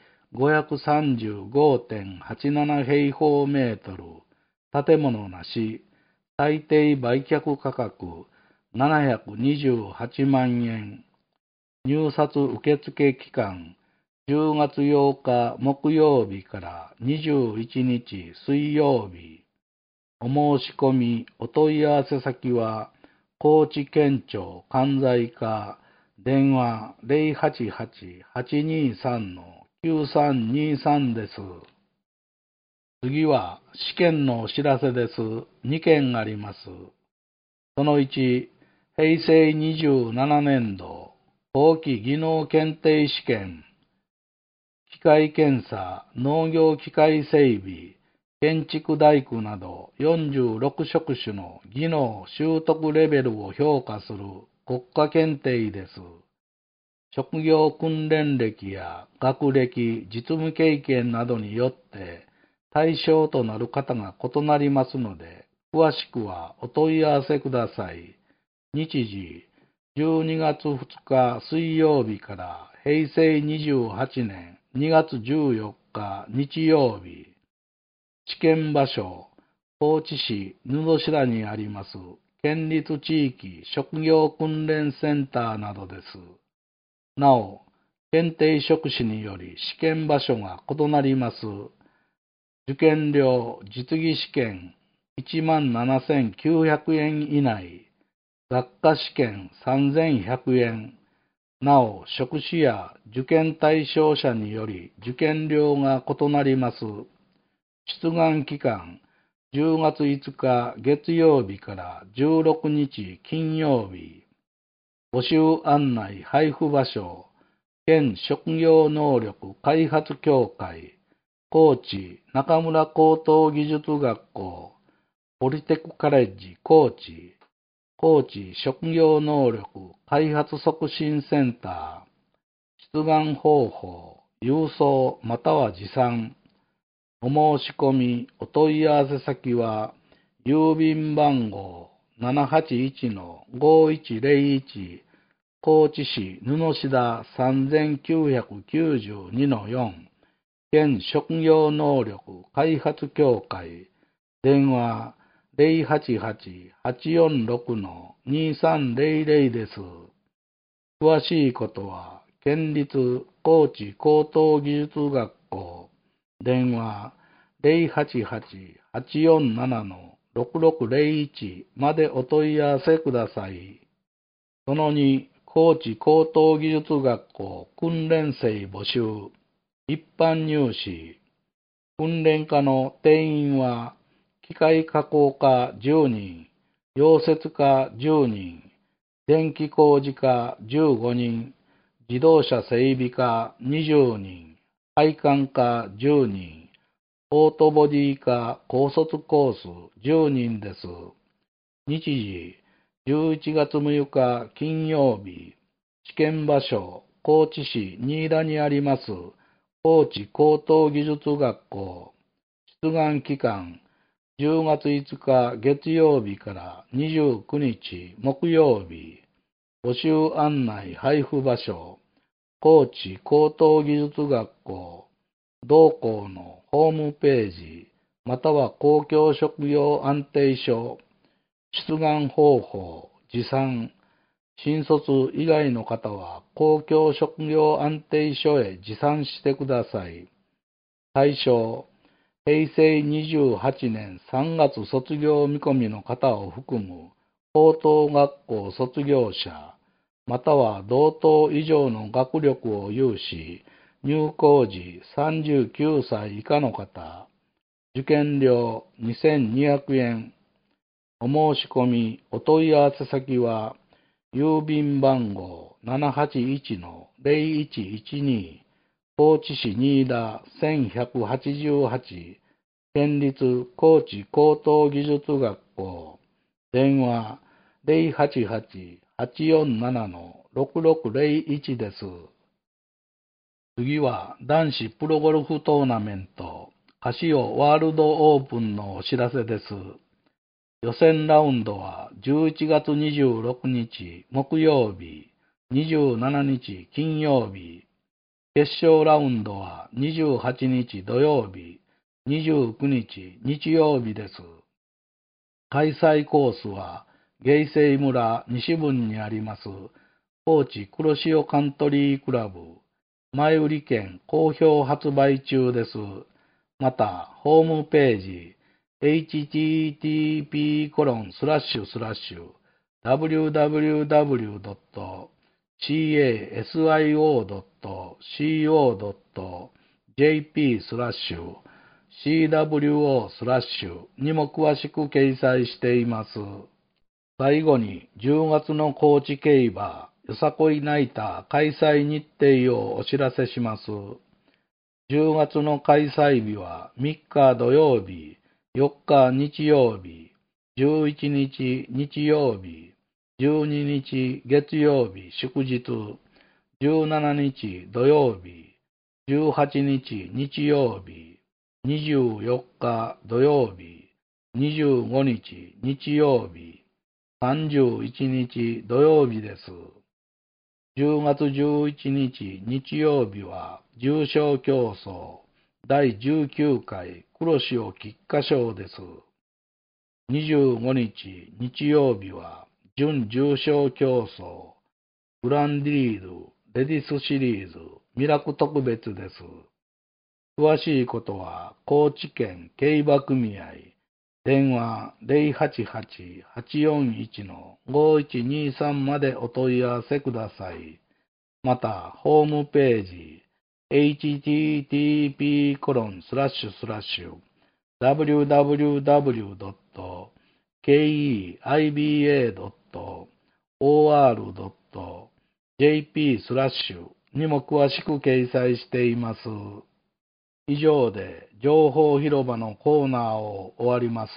535.87 平方メートル、建物なし、最低売却価格728万円。 入札受付期間、10月8日木曜日から21日水曜日。お申し込み、お問い合わせ先は、高知県庁関西課、電話088-823-9323です。次は試験のお知らせです。2件あります。その1、平成27年度、後期技能検定試験、機械検査、農業機械整備、建築大工など46職種の技能習得レベルを評価する国家検定です。職業訓練歴や学歴、実務経験などによって対象となる方が異なりますので、詳しくはお問い合わせください。日時、12月2日水曜日から平成28年2月14日日曜日。試験場所、高知市布白にあります県立地域職業訓練センターなどです。なお、検定職種により試験場所が異なります。受験料、実技試験17,900円以内、学科試験3,100円。なお、職種や受験対象者により受験料が異なります。出願期間、10月5日月曜日から16日金曜日。募集案内配布場所、県職業能力開発協会、高知中村高等技術学校、ポリテクカレッジ高知、高知職業能力開発促進センター、出願方法、郵送または持参。お申し込み、お問い合わせ先は、郵便番号 781-5101 高知市布田 3992-4 県職業能力開発協会電話 088-846-2300 です。詳しいことは、県立高知高等技術学校電話 088-847-6601 までお問い合わせください。その2、高知高等技術学校訓練生募集。一般入試。訓練科の定員は、機械加工科10人、溶接科10人、電気工事科15人、自動車整備科20人、配管科10人、オートボディ科高卒コース10人です。日時、11月6日金曜日、試験場所、高知市新田にあります、高知高等技術学校。出願期間、10月5日月曜日から29日木曜日。募集案内配布場所、高知高等技術学校。同校のホームページ、または公共職業安定所。出願方法、持参。新卒以外の方は公共職業安定所へ持参してください。対象、平成28年3月卒業見込みの方を含む高等学校卒業者、または同等以上の学力を有し、入校時39歳以下の方、受験料2200円。お申し込み、お問い合わせ先は、郵便番号 781-0112 高知市新田1188県立高知高等技術学校電話 088-847-6601 です。次は男子プロゴルフトーナメントカシオワールドオープンのお知らせです。予選ラウンドは11月26日木曜日、27日金曜日。決勝ラウンドは28日土曜日、29日日曜日です。開催コースは芸西村西分にあります高知黒潮カントリークラブ、前売り券好評発売中です。また、ホームページ、http://www.casio.co.jp/CWO/ にも詳しく掲載しています。最後に、10月の高知競馬、よさこいナイター開催日程をお知らせします。10月の開催日は3日土曜日、4日日曜日、11日日曜日、12日月曜日祝日、17日土曜日、18日日曜日、24日土曜日、25日日曜日、31日土曜日です。10月11日日曜日は重賞競争第19回黒潮菊花賞です。25日日曜日は準重賞競争グランディードレディスシリーズミラク特別です。詳しいことは高知県競馬組合電話 088-841-5123 までお問い合わせください。また、ホームページ、http://www.keiba.or.jp/ にも詳しく掲載しています。以上で情報広場のコーナーを終わります。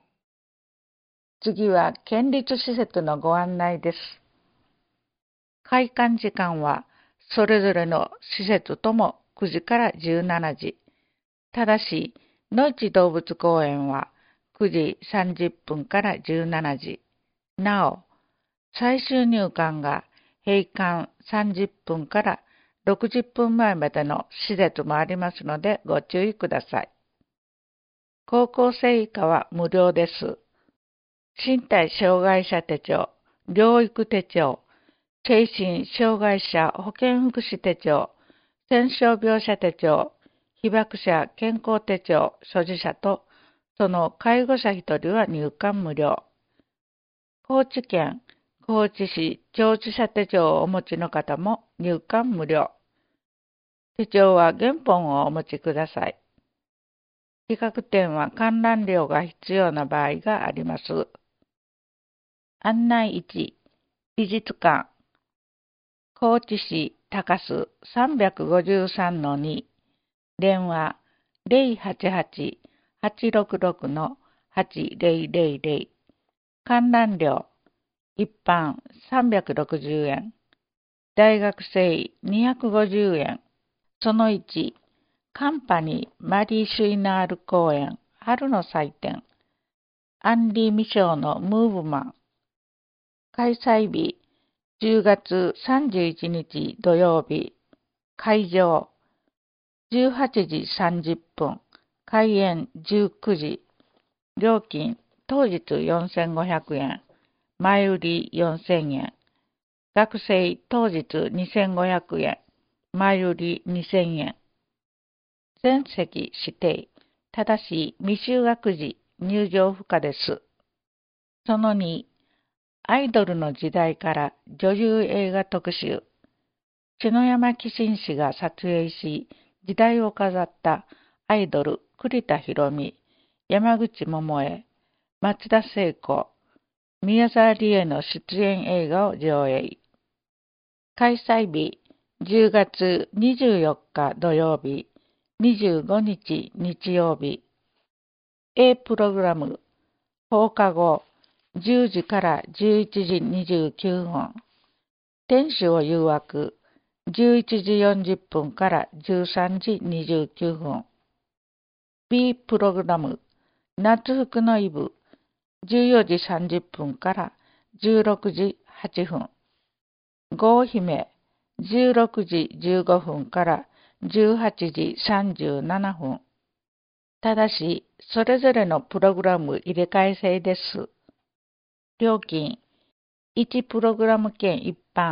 次は県立施設のご案内です。開館時間はそれぞれの施設とも9時から17時。ただし、のいち動物公園は9時30分から17時。なお、最終入館が閉館30分から60分前までの施設もありますのでご注意ください。高校生以下は無料です。身体障害者手帳、療育手帳、精神障害者保健福祉手帳、戦傷病者手帳、被爆者健康手帳所持者とその介護者1人は入館無料。高知県高知市長寿者手帳をお持ちの方も入館無料。手帳は原本をお持ちください。企画展は観覧料が必要な場合があります。案内1、美術館。高知市高洲 353-2、電話 088-866-8000、観覧料一般360円、大学生250円。その1、カンパニーマリー・シュイナール公園春の祭典、アンディ・ミショーのムーブマン。開催日10月31日土曜日、会場18時30分、開演19時、料金当日4500円、前売り4000円、学生当日2500円、前売り2000円。全席指定、ただし未就学時入場不可です。その2、アイドルの時代から女優映画特集。篠山紀信氏が撮影し、時代を飾ったアイドル栗田博美、山口百恵、松田聖子、宮沢りえの出演映画を上映。開催日10月24日土曜日、25日日曜日。A プログラム、放課後10時から11時29分。天使を誘惑、11時40分から13時29分。B プログラム、夏服のイブ、14時30分から16時8分。郷姫、16時15分から18時37分。ただし、それぞれのプログラム入れ替え制です。料金、1プログラム券一般、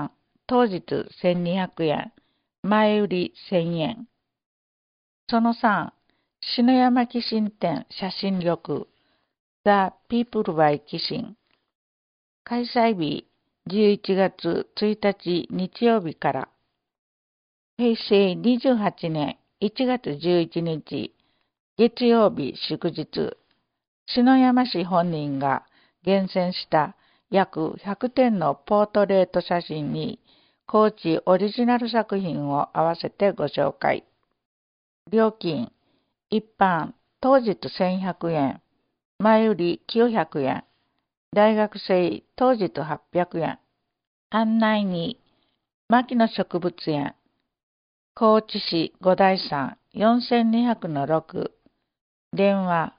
当日1200円、前売り1000円。その3、篠山紀信展写真力、The People by 紀信。開催日、11月1日日曜日から。平成28年1月11日、月曜日祝日、篠山市本人が厳選した約100点のポートレート写真に、高知オリジナル作品を合わせてご紹介。料金、一般当日1100円、前売り900円、大学生当日800円。案内に、牧野植物園、高知市五台山4200-6、電話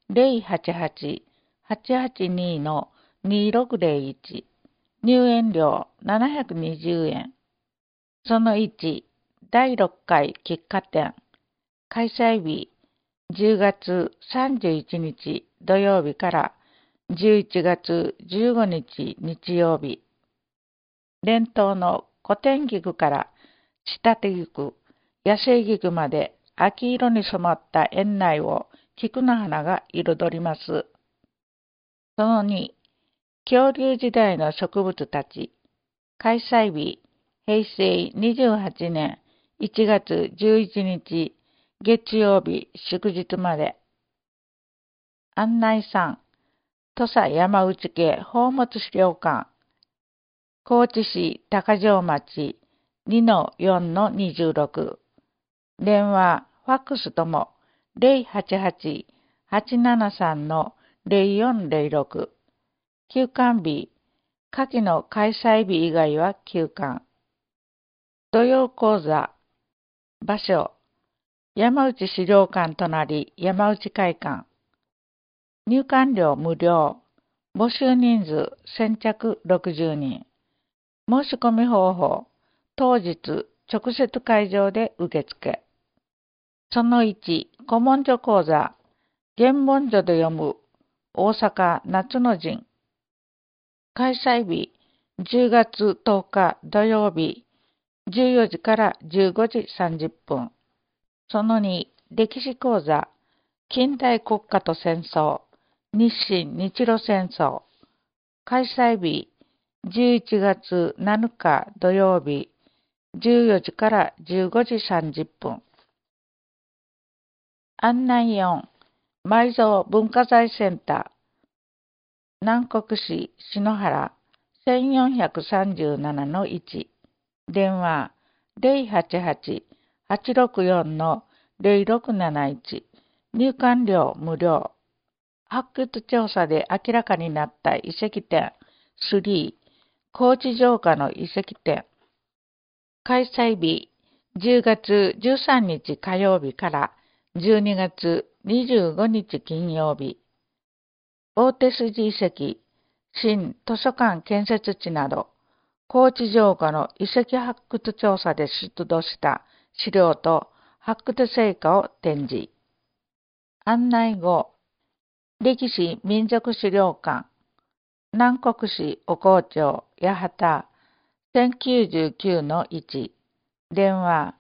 088-882-2601、入園料720円。その1、第6回喫茶店。開催日、10月31日土曜日から11月15日日曜日。伝統の古典菊から仕立て菊、野生菊まで秋色に染まった園内を菊の花が彩ります。その2、恐竜時代の植物たち。開催日、平成28年1月11日月曜日祝日まで。案内3、土佐山内家宝物資料館。高知市高城町 2-4-26。電話、ファックスとも088-873-0406。休館日、下記の開催日以外は休館。土曜講座。場所、山内資料館隣山内会館。入館料無料。募集人数先着60人。申し込み方法、当日直接会場で受付。その1、古文書講座、原文書で読む大阪夏の陣。開催日、10月10日土曜日、14時から15時30分。その2、歴史講座、近代国家と戦争、日清日露戦争。開催日、11月7日土曜日、14時から15時30分。案内4、埋蔵文化財センター。南国市篠原 1437-1。電話088-864-0671。入館料無料。発掘調査で明らかになった遺跡展3、高知城下の遺跡展。開催日、10月13日火曜日から12月25日金曜日。大手筋遺跡、新図書館建設地など、高知城下の遺跡発掘調査で出土した資料と発掘成果を展示。案内後、歴史民族資料館、南国市お紅町八幡 1099-1。電話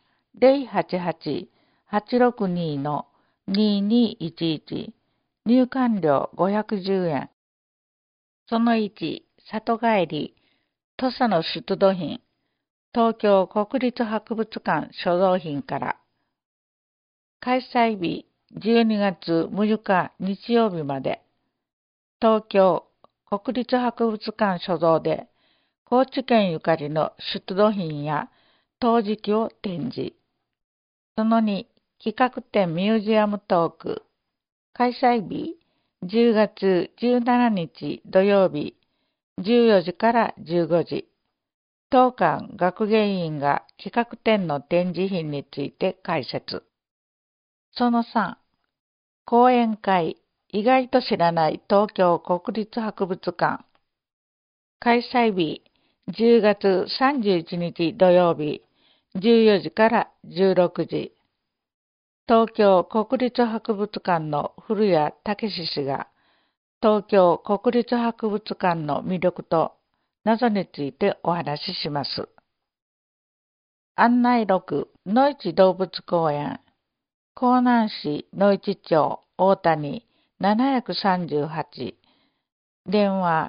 088-862-2211。入館料510円。その1、里帰り、土佐の出土品、東京国立博物館所蔵品から。開催日、12月6日日曜日まで。東京国立博物館所蔵で、高知県ゆかりの出土品や陶磁器を展示。その2、企画展ミュージアムトーク。開催日、10月17日土曜日、14時から15時。当館学芸員が企画展の展示品について解説。その3、講演会、意外と知らない東京国立博物館。開催日、10月31日土曜日、14時から16時。東京国立博物館の古谷武氏が、東京国立博物館の魅力と謎についてお話しします。 案内録、野市動物公園、江南市野市町大谷738、電話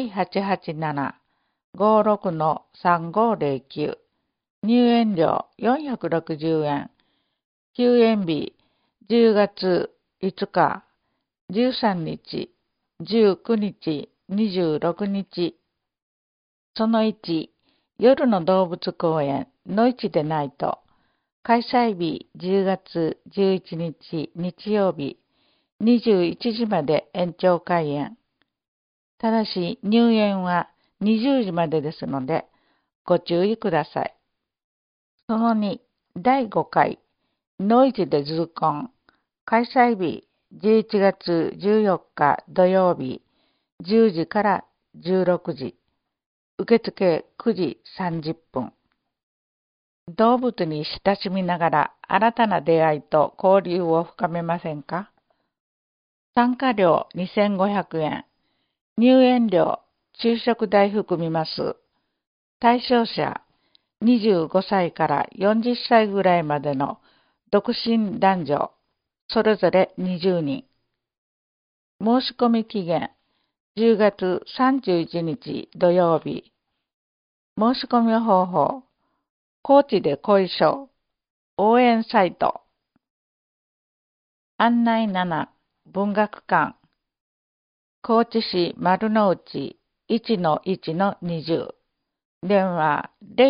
0887-56-3509、入園料460円、休園日10月5日、13日、19日、26日。その1、夜の動物公園、野市でないと、開催日10月11日日曜日、21時まで延長開園。ただし入園は20時までですので、ご注意ください。その2、第5回、野市でズーコン、開催日11月14日土曜日、10時から16時。受付9時30分。動物に親しみながら新たな出会いと交流を深めませんか？参加料2500円。入園料、昼食代含みます。対象者、25歳から40歳ぐらいまでの独身男女、それぞれ20人。申し込み期限、10月31日土曜日。申し込み方法、高知でご一緒、応援サイト。案内7、文学館。高知市丸の内 1-1-20。電話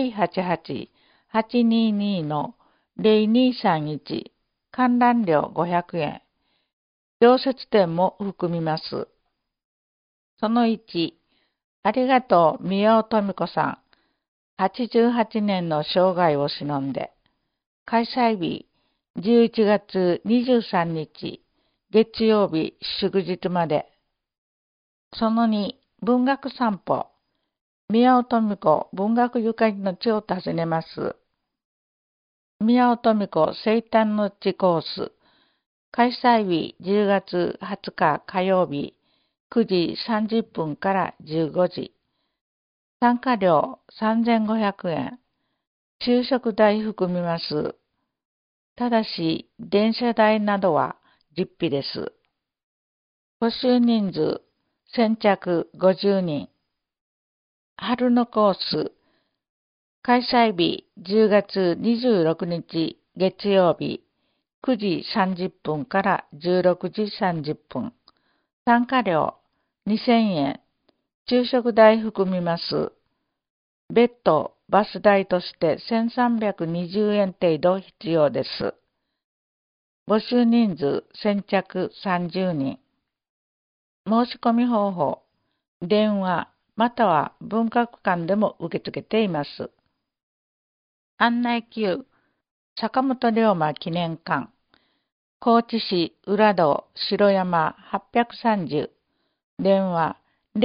088-822-0231。観覧料500円。常設店も含みます。その1、ありがとう宮尾富子さん。88年の生涯を忍んで。開催日11月23日月曜日祝日まで。その2、文学散歩。宮尾富子文学ゆかりの地を訪ねます。宮尾富子生誕の地コース。開催日10月20日火曜日9時30分から15時。参加料3500円。昼食代含みます。ただし、電車代などは実費です。募集人数、先着50人。春のコース。開催日10月26日月曜日9時30分から16時30分。参加料2000円。昼食代含みます。別途バス代として1320円程度必要です。募集人数先着30人。申し込み方法、電話または文学館でも受け付けています。案内9、坂本龍馬記念館。高知市浦堂城山830。電話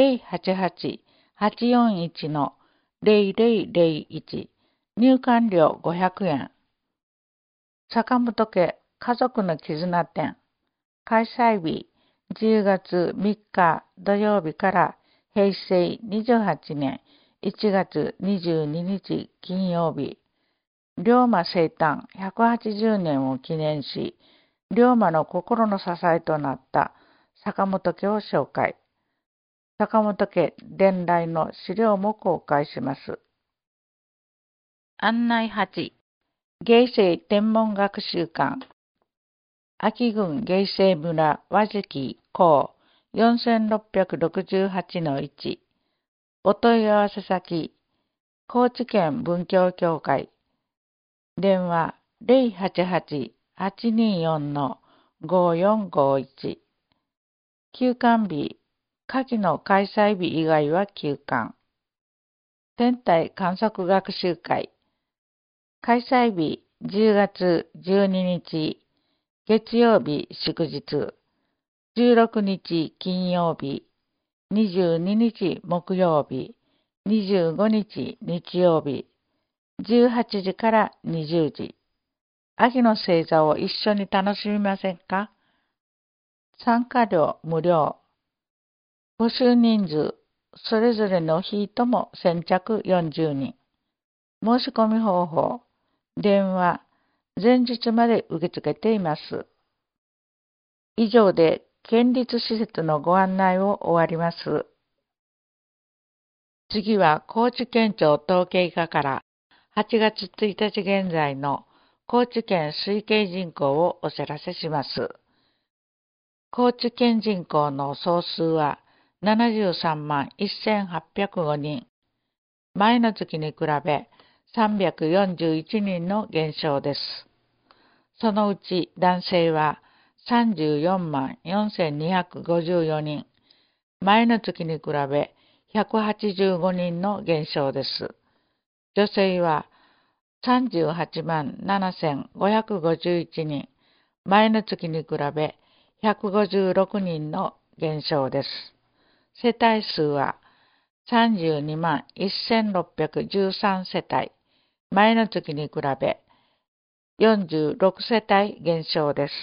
088-841-0001。入館料500円。坂本家家族の絆展。開催日10月3日土曜日から平成28年1月22日金曜日。龍馬生誕180年を記念し、龍馬の心の支えとなった坂本家を紹介。坂本家伝来の資料も公開します。案内8、芸生天文学習館。秋郡芸生村和敷港 4668-1。お問い合わせ先、高知県文教協会。電話088-824-5451。休館日、夏季の開催日以外は休館。天体観測学習会。開催日10月12日月曜日祝日、16日金曜日、22日木曜日、25日日曜日、18時から20時。秋の星座を一緒に楽しみませんか？参加料無料。募集人数、それぞれの日とも先着40人。申し込み方法、 電話、前日まで受け付けています。以上で県立施設のご案内を終わります。次は高知県庁統計課から8月1日現在の高知県推計人口をお知らせします。高知県人口の総数は73万1805人。前の月に比べ341人の減少です。そのうち男性は34万4254人。前の月に比べ185人の減少です。女性は38万7551人。前の月に比べ156人の減少です。世帯数は32万1613世帯。前の月に比べ46世帯減少です。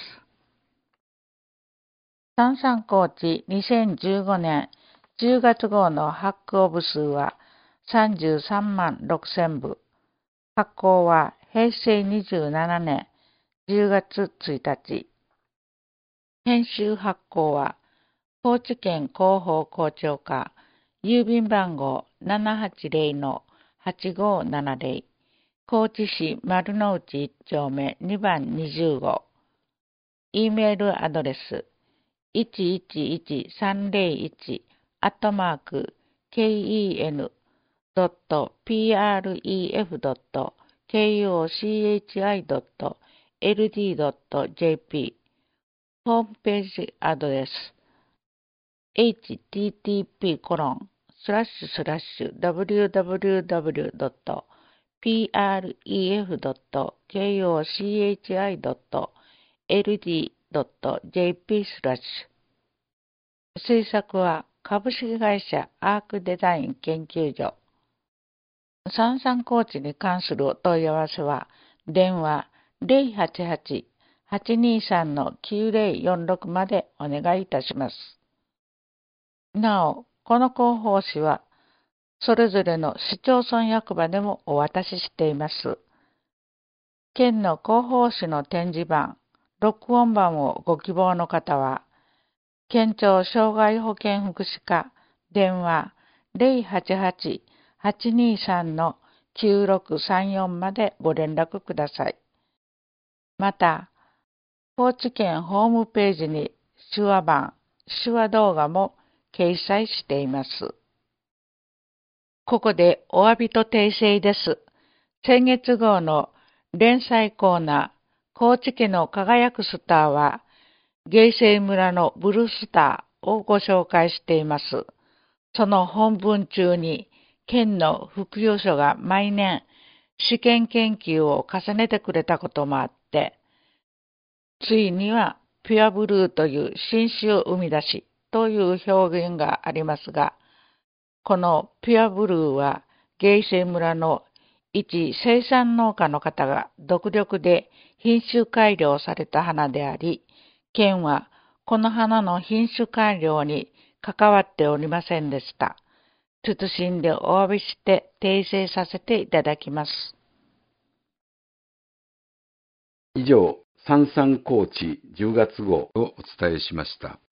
さんさん高知2015年10月号の発行部数は33万6000部。発行は平成27年10月1日。編集発行は高知県広報広聴課郵便番号780-8570高知市丸の内1丁目2番20号。E メールアドレス111-301-ken.pref.kochi.ld.jp ホームページアドレス http://www.pref.kochi.ld.jp 制作は株式会社アークデザイン研究所。さんさん高知に関するお問い合わせは電話 088-823-9046 までお願いいたします。なお、この広報誌はそれぞれの市町村役場でもお渡ししています。県の広報誌の展示版、録音版をご希望の方は県庁障害保健福祉課電話 088-823-9634 までご連絡ください。また、高知県ホームページに手話版、手話動画も掲載しています。ここでお詫びと訂正です。先月号の連載コーナー、高知家の輝くスターは、芸西村のブルースターをご紹介しています。その本文中に、県の福祉所が毎年試験研究を重ねてくれたこともあって、ついにはピュアブルーという新種を生み出しという表現がありますが、このピュアブルーは芸西村の一生産農家の方が独力で品種改良された花であり、県はこの花の品種改良に関わっておりませんでした。謹んでお詫びして訂正させていただきます。 以上、さんさん高知10月号をお伝えしました。